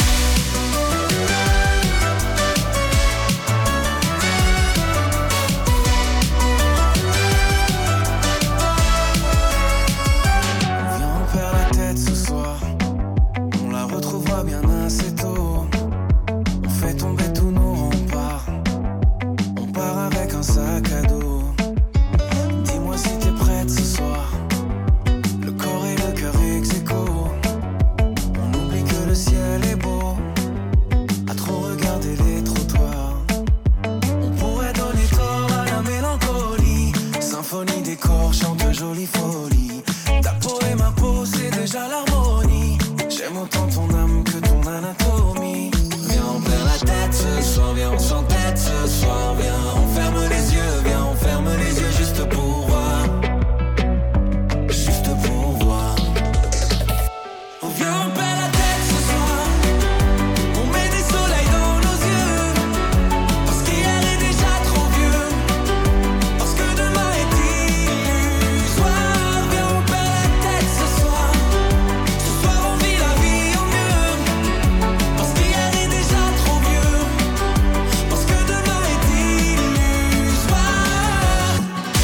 Viens, on perd la tête ce soir. On la retrouvera bien assez tôt. On fait tomber tous nos remparts. On part avec un sac à dos. Dis-moi si t'es prête ce soir. Le corps et le cœur ex aequo. On oublie que le ciel est beau, à trop regarder les trottoirs. On pourrait donner tort à la mélancolie. Symphonie des corps chante jolie folie. Ta peau et ma peau, c'est déjà l'harmonie. J'aime autant ton âme que ton anatomie. Viens, on perd la tête ce soir. Viens, on s'entête ce soir. Viens, on ferme les yeux. Viens, on ferme les yeux juste pour voir. Juste pour voir. Oh, viens, on perd la tête ce soir. On met des soleils dans nos yeux, parce qu'hier est déjà trop vieux, parce que demain est illusoire. Viens, on perd la tête ce soir. Ce soir on vit la vie au mieux, parce qu'hier est déjà trop vieux, parce que demain est illusoire.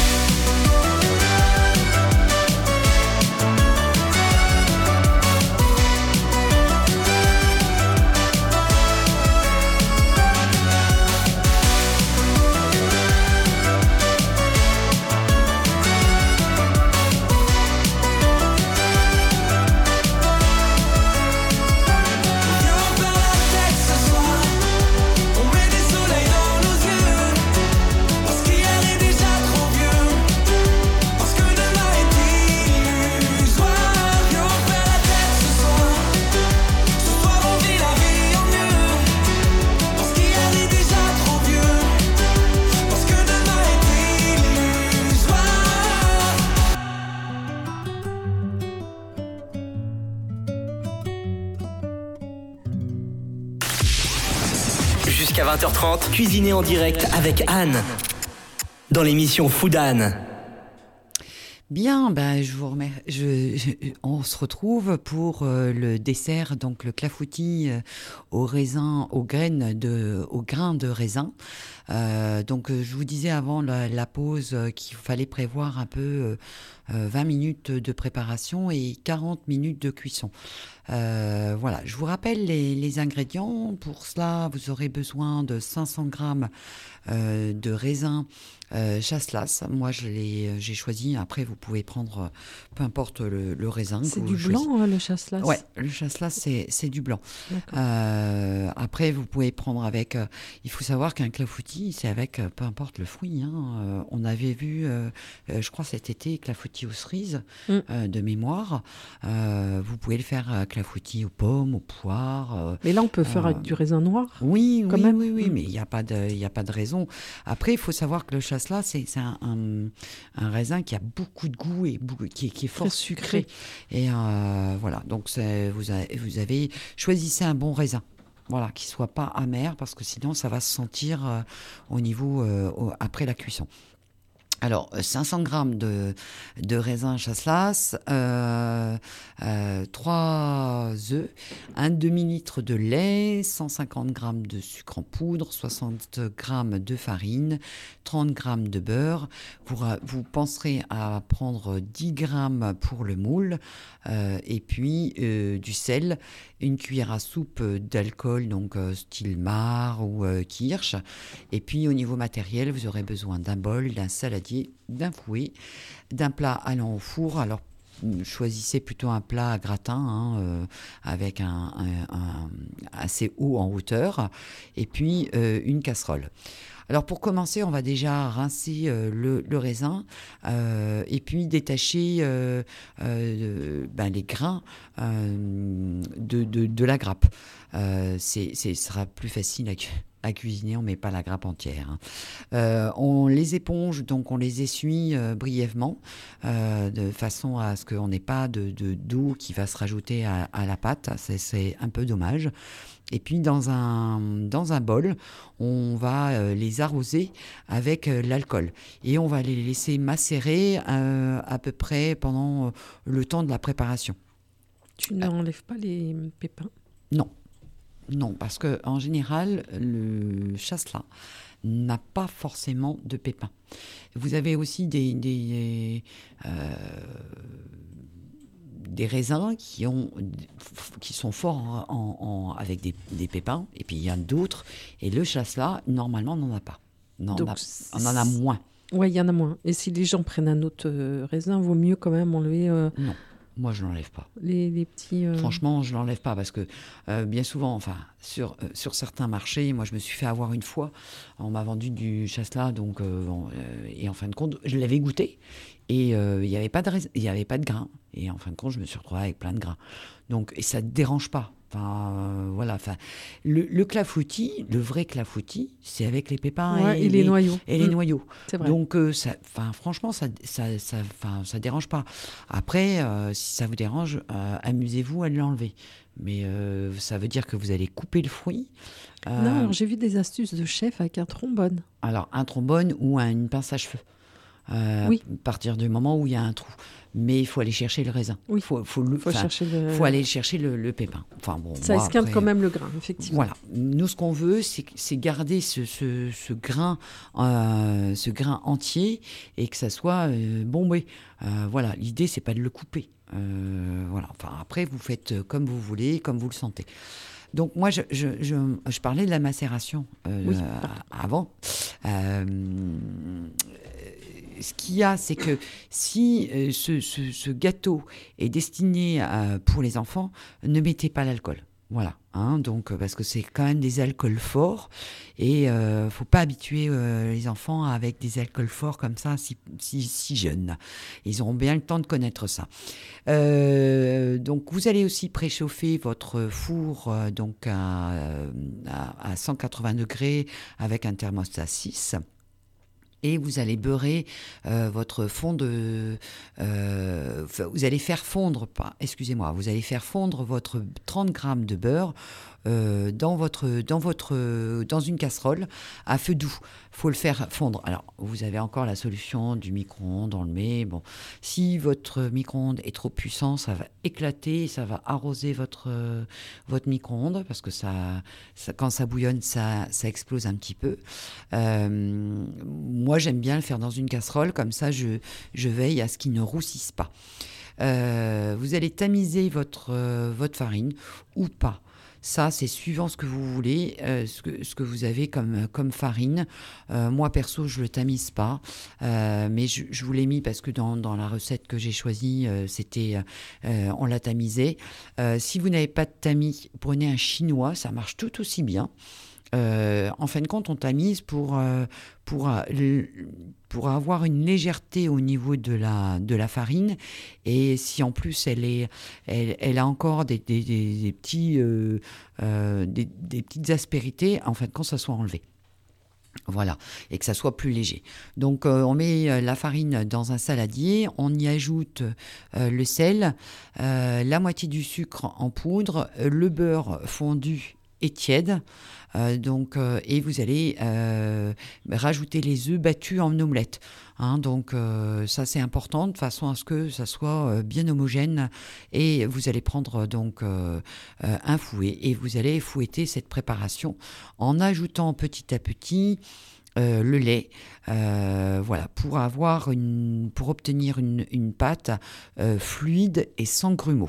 Viens, on perd la tête ce soir. On met des soleils dans nos yeux, parce qu'hier est déjà trop vieux, parce que demain est illusoire. Viens, on perd la tête ce soir. Ce soir on vit la vie au mieux, parce qu'hier est déjà trop vieux, parce que demain est illusoire. Jusqu'à 20h30, cuisinez en direct avec Anne dans l'émission Food Anne. Bien, je vous remercie. On se retrouve pour le dessert, donc le clafoutis au raisin, aux grains de raisin. Donc, je vous disais avant la pause qu'il fallait prévoir un peu 20 minutes de préparation et 40 minutes de cuisson. Voilà, je vous rappelle les ingrédients. Pour cela, vous aurez besoin de 500 grammes de raisin Chasselas, moi j'ai choisi. Après, vous pouvez prendre peu importe le raisin. C'est du blanc, le chasselas. Ouais, le chasselas c'est du blanc. Après, vous pouvez prendre avec. Il faut savoir qu'un clafoutis, c'est avec peu importe le fruit. On avait vu, je crois cet été, clafoutis aux cerises de mémoire. Vous pouvez le faire clafoutis aux pommes, aux poires. Mais là, on peut faire avec du raisin noir. Oui, mais il n'y a pas de raison. Après, il faut savoir que le chasselas, c'est un raisin qui a beaucoup de goût et qui est fort sucré. Et voilà, donc vous avez choisissez un bon raisin. Voilà, qui ne soit pas amer, parce que sinon, ça va se sentir au niveau après la cuisson. Alors, 500 grammes de raisin chasselas, 3 œufs, un demi-litre de lait, 150 grammes de sucre en poudre, 60 grammes de farine, 30 grammes de beurre. Vous penserez à prendre 10 grammes pour le moule, et puis du sel, une cuillère à soupe d'alcool, donc style Mar ou Kirsch. Et puis, au niveau matériel, vous aurez besoin d'un bol, d'un saladier, d'un fouet, d'un plat allant au four. Alors, choisissez plutôt un plat à gratin avec un assez haut en hauteur, et puis une casserole. Alors pour commencer, on va déjà rincer le raisin et puis détacher les grains de la grappe. Ce sera plus facile à cuisiner, on ne met pas la grappe entière. On les éponge, donc on les essuie brièvement, de façon à ce qu'on n'ait pas d'eau qui va se rajouter à la pâte. C'est un peu dommage. Et puis dans un bol, on va les arroser avec l'alcool. Et on va les laisser macérer à peu près pendant le temps de la préparation. Tu n'enlèves pas les pépins ? Non, parce qu'en général, le chasselas n'a pas forcément de pépins. Vous avez aussi des raisins qui sont forts avec des pépins, et puis il y a d'autres. Et le chasselas, normalement, on n'en a pas. On en a moins. Oui, il y en a moins. Et si les gens prennent un autre raisin, vaut mieux quand même enlever... Non. Moi, je ne l'enlève pas. Les petits... Franchement, je ne l'enlève pas parce que bien souvent, sur certains marchés, moi, je me suis fait avoir une fois. On m'a vendu du chasselas, donc, et en fin de compte, je l'avais goûté et il n'y avait pas de grains. Et en fin de compte, je me suis retrouvée avec plein de grains. Donc, et ça ne dérange pas. Voilà. Le clafoutis, le vrai clafoutis, c'est avec les pépins et les noyaux. Et les noyaux. C'est vrai. Donc, franchement, ça dérange pas. Après, si ça vous dérange, amusez-vous à l'enlever. Mais ça veut dire que vous allez couper le fruit. Non, alors j'ai vu des astuces de chef avec un trombone. Alors, un trombone ou une pince à cheveux. À partir du moment où il y a un trou. Mais il faut aller chercher le raisin. Oui, faut aller chercher le pépin. Ça esquinte quand même le grain, effectivement. Voilà. Nous, ce qu'on veut, c'est garder ce grain entier et que ça soit bombé. Voilà. L'idée, c'est pas de le couper. Voilà. Après, vous faites comme vous voulez, comme vous le sentez. Donc moi, je parlais de la macération avant. Ce qu'il y a, c'est que si ce gâteau est destiné pour les enfants, ne mettez pas l'alcool. Voilà. Donc, parce que c'est quand même des alcools forts et faut pas habituer les enfants avec des alcools forts comme ça si jeunes. Ils auront bien le temps de connaître ça. Donc vous allez aussi préchauffer votre four donc à 180 degrés avec un thermostat 6. Et vous allez beurrer votre fond vous allez faire fondre votre 30 grammes de beurre dans une casserole à feu doux. Faut le faire fondre. Alors, vous avez encore la solution du micro-ondes, on le met. Bon, si votre micro-ondes est trop puissant, ça va éclater, ça va arroser votre micro-ondes parce que ça, quand ça bouillonne, ça explose un petit peu. Moi, j'aime bien le faire dans une casserole, comme ça, je veille à ce qu'il ne roussisse pas. Vous allez tamiser votre farine ou pas. Ça, c'est suivant ce que vous voulez, ce que vous avez comme farine. Moi, perso, je ne le tamise pas, mais je vous l'ai mis parce que dans la recette que j'ai choisie, on l'a tamisé. Si vous n'avez pas de tamis, prenez un chinois, ça marche tout aussi bien. En fin de compte, on tamise pour avoir une légèreté au niveau de la farine, et si en plus elle a encore des petites aspérités, en fin de compte, ça soit enlevé. Voilà, et que ça soit plus léger. Donc on met la farine dans un saladier, on y ajoute le sel, la moitié du sucre en poudre, le beurre fondu et tiède, et vous allez rajouter les œufs battus en omelette. Donc ça, c'est important, de façon à ce que ça soit bien homogène, et vous allez prendre donc un fouet et vous allez fouetter cette préparation en ajoutant petit à petit le lait, pour obtenir une pâte fluide et sans grumeaux.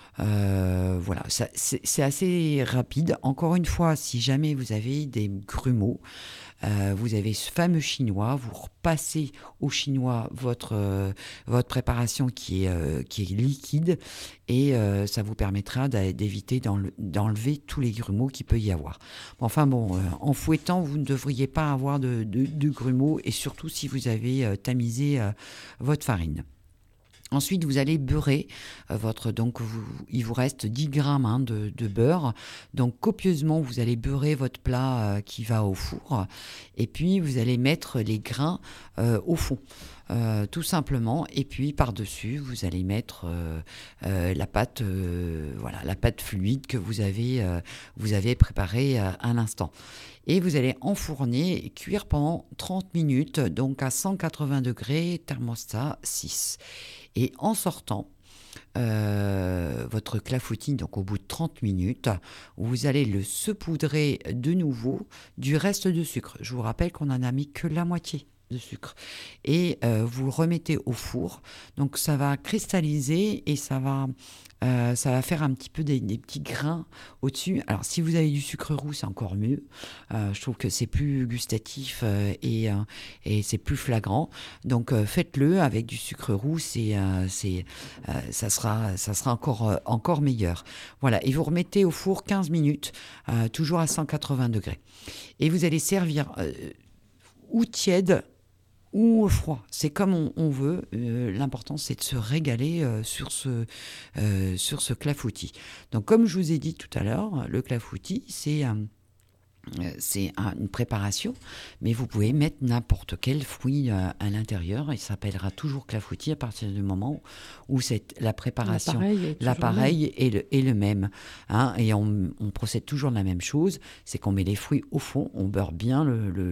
C'est assez rapide. Encore une fois, si jamais vous avez des grumeaux, vous avez ce fameux chinois, vous repassez au chinois votre préparation qui est liquide, et ça vous permettra d'éviter d'enlever tous les grumeaux qu'il peut y avoir. En fouettant, vous ne devriez pas avoir de grumeaux, et surtout si vous avez tamisé votre farine. Ensuite, vous allez beurrer il vous reste 10 grammes de beurre. Donc, copieusement, vous allez beurrer votre plat qui va au four. Et puis, vous allez mettre les grains au fond, tout simplement. Et puis, par-dessus, vous allez mettre la pâte fluide que vous avez préparée à l'instant. Et vous allez enfourner et cuire pendant 30 minutes, donc à 180 degrés, thermostat 6. Et en sortant, votre clafoutis, donc au bout de 30 minutes, vous allez le saupoudrer de nouveau du reste de sucre. Je vous rappelle qu'on n'en a mis que la moitié de sucre. Et vous le remettez au four. Donc ça va cristalliser et ça va faire un petit peu des petits grains au-dessus. Alors si vous avez du sucre roux, c'est encore mieux. Je trouve que c'est plus gustatif et c'est plus flagrant. Donc faites-le avec du sucre roux, ça sera encore meilleur. Voilà, et vous remettez au four 15 minutes, toujours à 180 degrés. Et vous allez servir ou tiède ou froid, c'est comme on veut. L'important, c'est de se régaler sur ce clafoutis. Donc, comme je vous ai dit tout à l'heure, le clafoutis, c'est une préparation, mais vous pouvez mettre n'importe quel fruit à l'intérieur. Il s'appellera toujours clafoutis à partir du moment où la préparation, l'appareil est le même. Et on procède toujours de la même chose, c'est qu'on met les fruits au fond, on beurre bien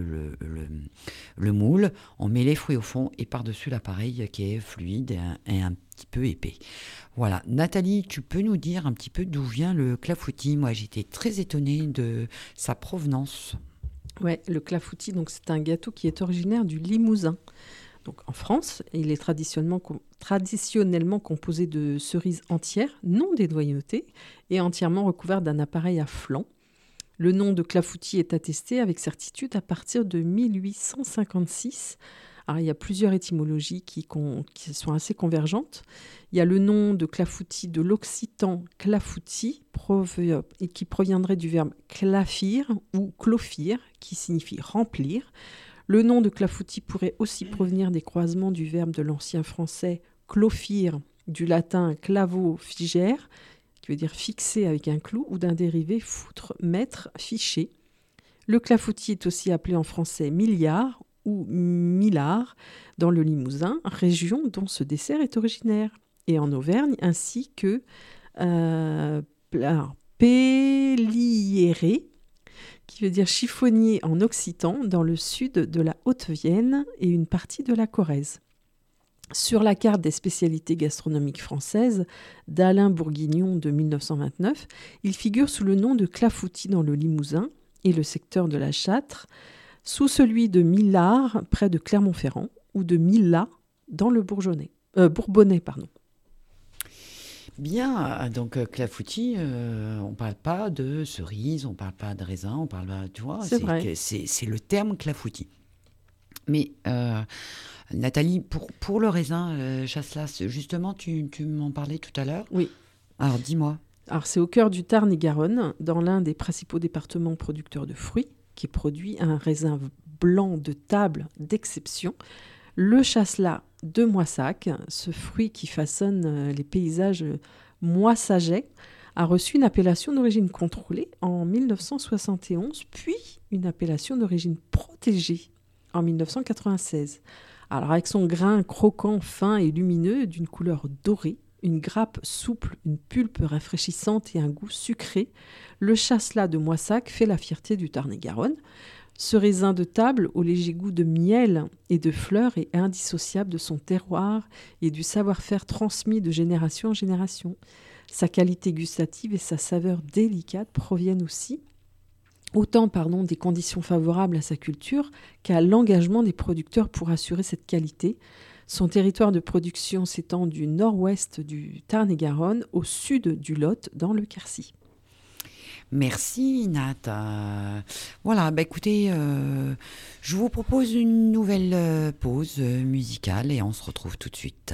le moule, on met les fruits au fond et par-dessus l'appareil qui est fluide et un petit peu épais. Voilà. Nathalie, tu peux nous dire un petit peu d'où vient le clafoutis? Moi, j'étais très étonnée de sa provenance. Ouais, le clafoutis, donc c'est un gâteau qui est originaire du Limousin. Donc en France, il est traditionnellement composé de cerises entières, non dénoyautées, et entièrement recouvert d'un appareil à flanc. Le nom de clafoutis est attesté avec certitude à partir de 1856. Alors, il y a plusieurs étymologies qui sont assez convergentes. Il y a le nom de clafoutis de l'occitan clafoutis, et qui proviendrait du verbe clafir ou clofir, qui signifie remplir. Le nom de clafoutis pourrait aussi provenir des croisements du verbe de l'ancien français clofir, du latin clavo figere, qui veut dire fixer avec un clou, ou d'un dérivé foutre, mettre, ficher. Le clafoutis est aussi appelé en français milliard ou millard dans le Limousin, région dont ce dessert est originaire, et en Auvergne, ainsi que pélieré, qui veut dire chiffonnier en occitan, dans le sud de la Haute-Vienne et une partie de la Corrèze. Sur la carte des spécialités gastronomiques françaises d'Alain Bourguignon de 1929, il figure sous le nom de clafoutis dans le Limousin et le secteur de la Châtre, sous celui de Millard, près de Clermont-Ferrand, ou de Millat, dans le Bourbonnais. Bien, donc clafoutis, on parle pas de cerises, on parle pas de raisin, on parle pas, tu vois, C'est vrai. c'est le terme clafoutis. Mais Nathalie, pour le raisin Chasselas, justement, tu m'en parlais tout à l'heure. Oui. Alors dis-moi. Alors, c'est au cœur du Tarn et Garonne, dans l'un des principaux départements producteurs de fruits, qui produit un raisin blanc de table d'exception, le Chasselas de Moissac. Ce fruit qui façonne les paysages moissagais a reçu une appellation d'origine contrôlée en 1971, puis une appellation d'origine protégée en 1996. Alors, avec son grain croquant, fin et lumineux, d'une couleur dorée, une grappe souple, une pulpe rafraîchissante et un goût sucré, le Chasselas de Moissac fait la fierté du Tarn-et-Garonne. Ce raisin de table, au léger goût de miel et de fleurs, est indissociable de son terroir et du savoir-faire transmis de génération en génération. Sa qualité gustative et sa saveur délicate proviennent aussi autant des conditions favorables à sa culture qu'à l'engagement des producteurs pour assurer cette qualité. Son territoire de production s'étend du nord-ouest du Tarn-et-Garonne au sud du Lot, dans le Quercy. Merci Nat. Voilà, écoutez, je vous propose une nouvelle pause musicale et on se retrouve tout de suite.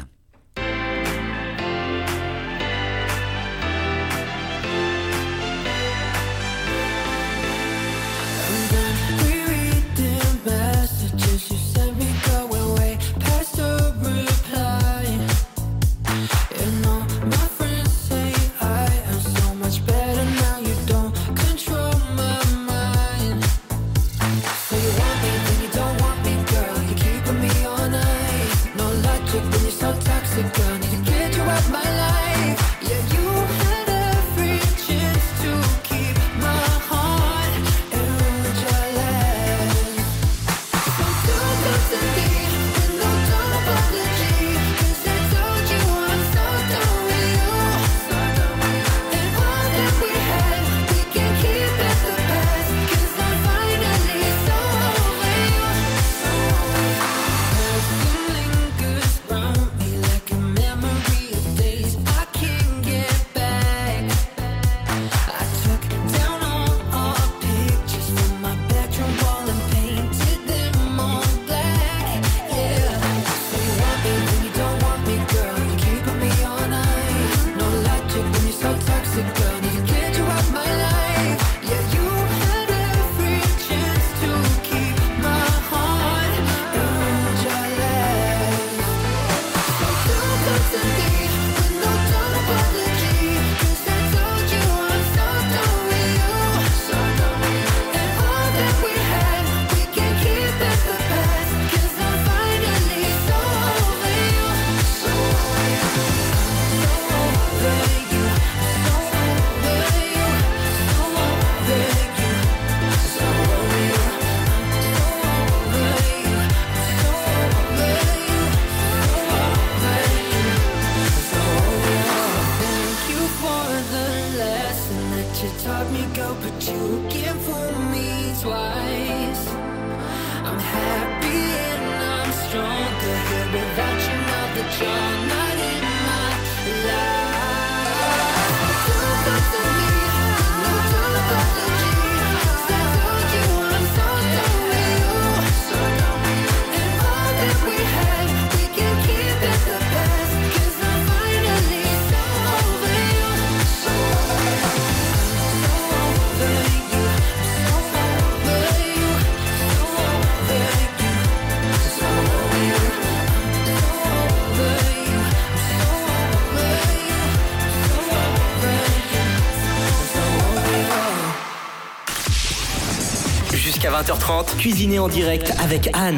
Jusqu'à 20h30, cuisinez en direct avec Anne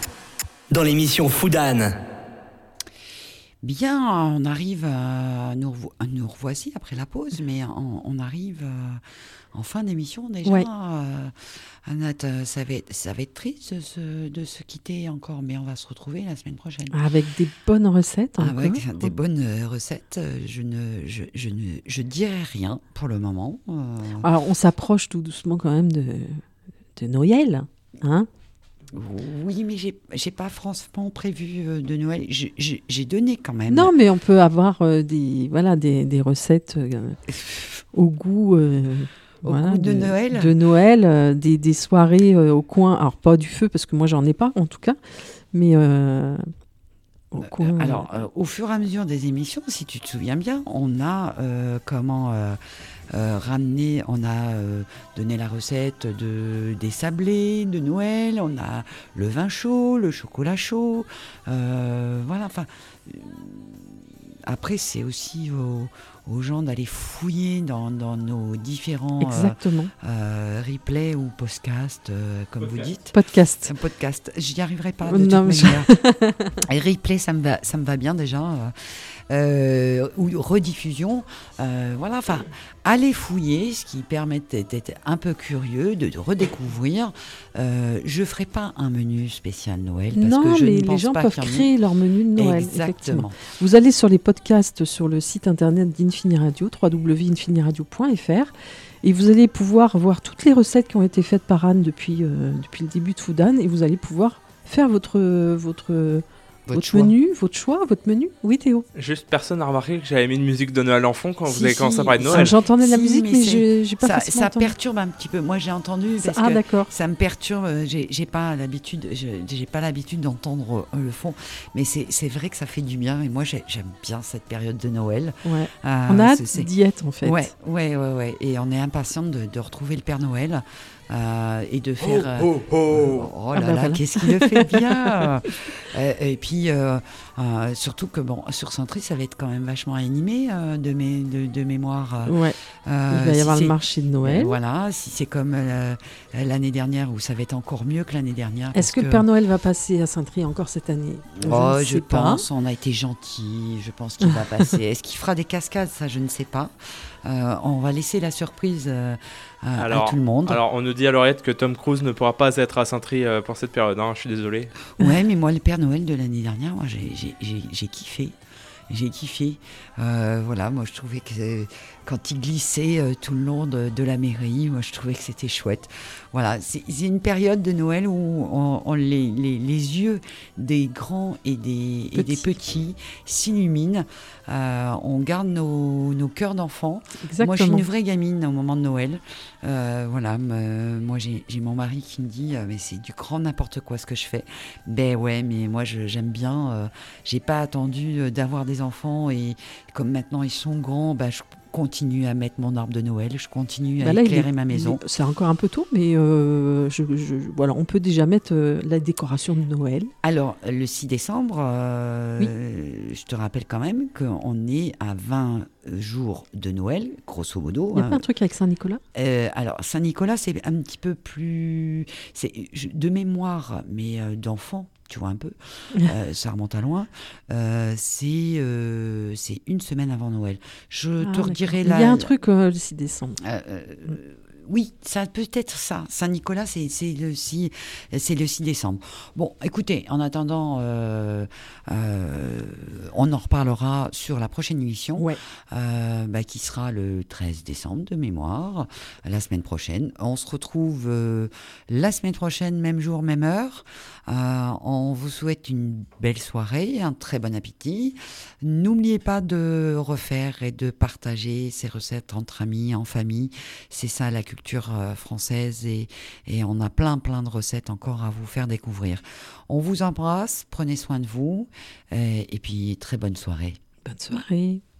dans l'émission Food Anne. Bien, on arrive nous revoici après la pause, mais on arrive en fin d'émission déjà. Ouais. Annette, ça va être triste de se quitter encore, mais on va se retrouver la semaine prochaine. Avec des bonnes recettes. Avec des bonnes recettes. Je dirai rien pour le moment. Alors, on s'approche tout doucement quand même de Noël, hein ? Oui, mais j'ai pas franchement prévu de Noël. J'ai donné quand même. Non, mais on peut avoir des recettes au goût... goût de Noël. De Noël, des soirées au coin. Alors, pas du feu, parce que moi, j'en ai pas, en tout cas. Mais au coin... Alors, au fur et à mesure des émissions, si tu te souviens bien, on a ramené, on a donné la recette des sablés de Noël, on a le vin chaud, le chocolat chaud, voilà, enfin... Après, c'est aussi aux gens d'aller fouiller dans nos différents replays ou podcasts, comme vous dites. Podcast. J'y arriverai pas de toute manière. Et replay, ça me va bien déjà. Ou rediffusion. Voilà, enfin, allez fouiller, ce qui permet d'être un peu curieux, de redécouvrir. Je ne ferai pas un menu spécial Noël, parce que je ne pense pas les gens peuvent créer leur menu de Noël. Exactement. Vous allez sur les podcasts sur le site internet d'Infini Radio, www.infiniradio.fr, et vous allez pouvoir voir toutes les recettes qui ont été faites par Anne depuis le début de Foodane, et vous allez pouvoir faire votre menu, votre choix, votre menu. Oui, Théo. Juste, personne n'a remarqué que j'avais mis une musique de Noël en fond quand vous avez commencé à parler de Noël. J'entendais la musique, mais j'ai pas forcément ça entendu. perturbe un petit peu. Moi, j'ai entendu parce que d'accord. Ça me perturbe. J'ai pas l'habitude d'entendre le fond, mais c'est vrai que ça fait du bien. Et moi, j'aime bien cette période de Noël. Ouais. On a hâte d'y être, en fait. Ouais. Et on est impatiente de retrouver le Père Noël. Et de faire oh là là, voilà. Qu'est-ce qu'il le fait bien. Et puis surtout que sur Centris ça va être quand même vachement animé de mémoire. Ouais. Il va y avoir le marché de Noël. Voilà, si c'est comme l'année dernière, où ça va être encore mieux que l'année dernière. Est-ce que le Père Noël va passer à Saint-Try encore cette année? Je pense, on a été gentils, je pense qu'il va passer. Est-ce qu'il fera des cascades? Ça, je ne sais pas. On va laisser la surprise à tout le monde. Alors, on nous dit à l'oreillette que Tom Cruise ne pourra pas être à Saint-Try pour cette période. Je suis désolé. Ouais, mais moi, le Père Noël de l'année dernière, moi, j'ai kiffé. J'ai kiffé. Voilà, moi, je trouvais que quand il glissait tout le long de la mairie, moi, je trouvais que c'était chouette. Voilà, c'est une période de Noël où les yeux des grands et des petits s'illuminent. On garde nos cœurs d'enfants. Exactement. Moi, je suis une vraie gamine au moment de Noël. Voilà, moi, j'ai mon mari qui me dit mais c'est du grand n'importe quoi ce que je fais. Ben ouais, mais moi, j'aime bien. J'ai pas attendu d'avoir des enfants, et comme maintenant ils sont grands, je continue à mettre mon arbre de Noël, je continue à éclairer ma maison. C'est encore un peu tôt, mais voilà, on peut déjà mettre la décoration de Noël. Alors, le 6 décembre, je te rappelle quand même qu'on est à 20 jours de Noël, grosso modo. Il n'y a pas un truc avec Saint-Nicolas? Alors, Saint-Nicolas, c'est un petit peu plus... C'est de mémoire, mais d'enfant. Tu vois un peu, ça remonte à loin. C'est une semaine avant Noël. Je te redirai là. Il y a un truc le 6 décembre. Oui, ça peut être ça. Saint-Nicolas, c'est le 6 décembre. Bon, écoutez, en attendant, on en reparlera sur la prochaine émission, qui sera le 13 décembre de mémoire, la semaine prochaine. On se retrouve la semaine prochaine, même jour, même heure. On vous souhaite une belle soirée, un très bon appétit. N'oubliez pas de refaire et de partager ces recettes entre amis, en famille. C'est ça la culture française, et on a plein de recettes encore à vous faire découvrir. On vous embrasse, prenez soin de vous, et puis très bonne soirée. Bonne soirée.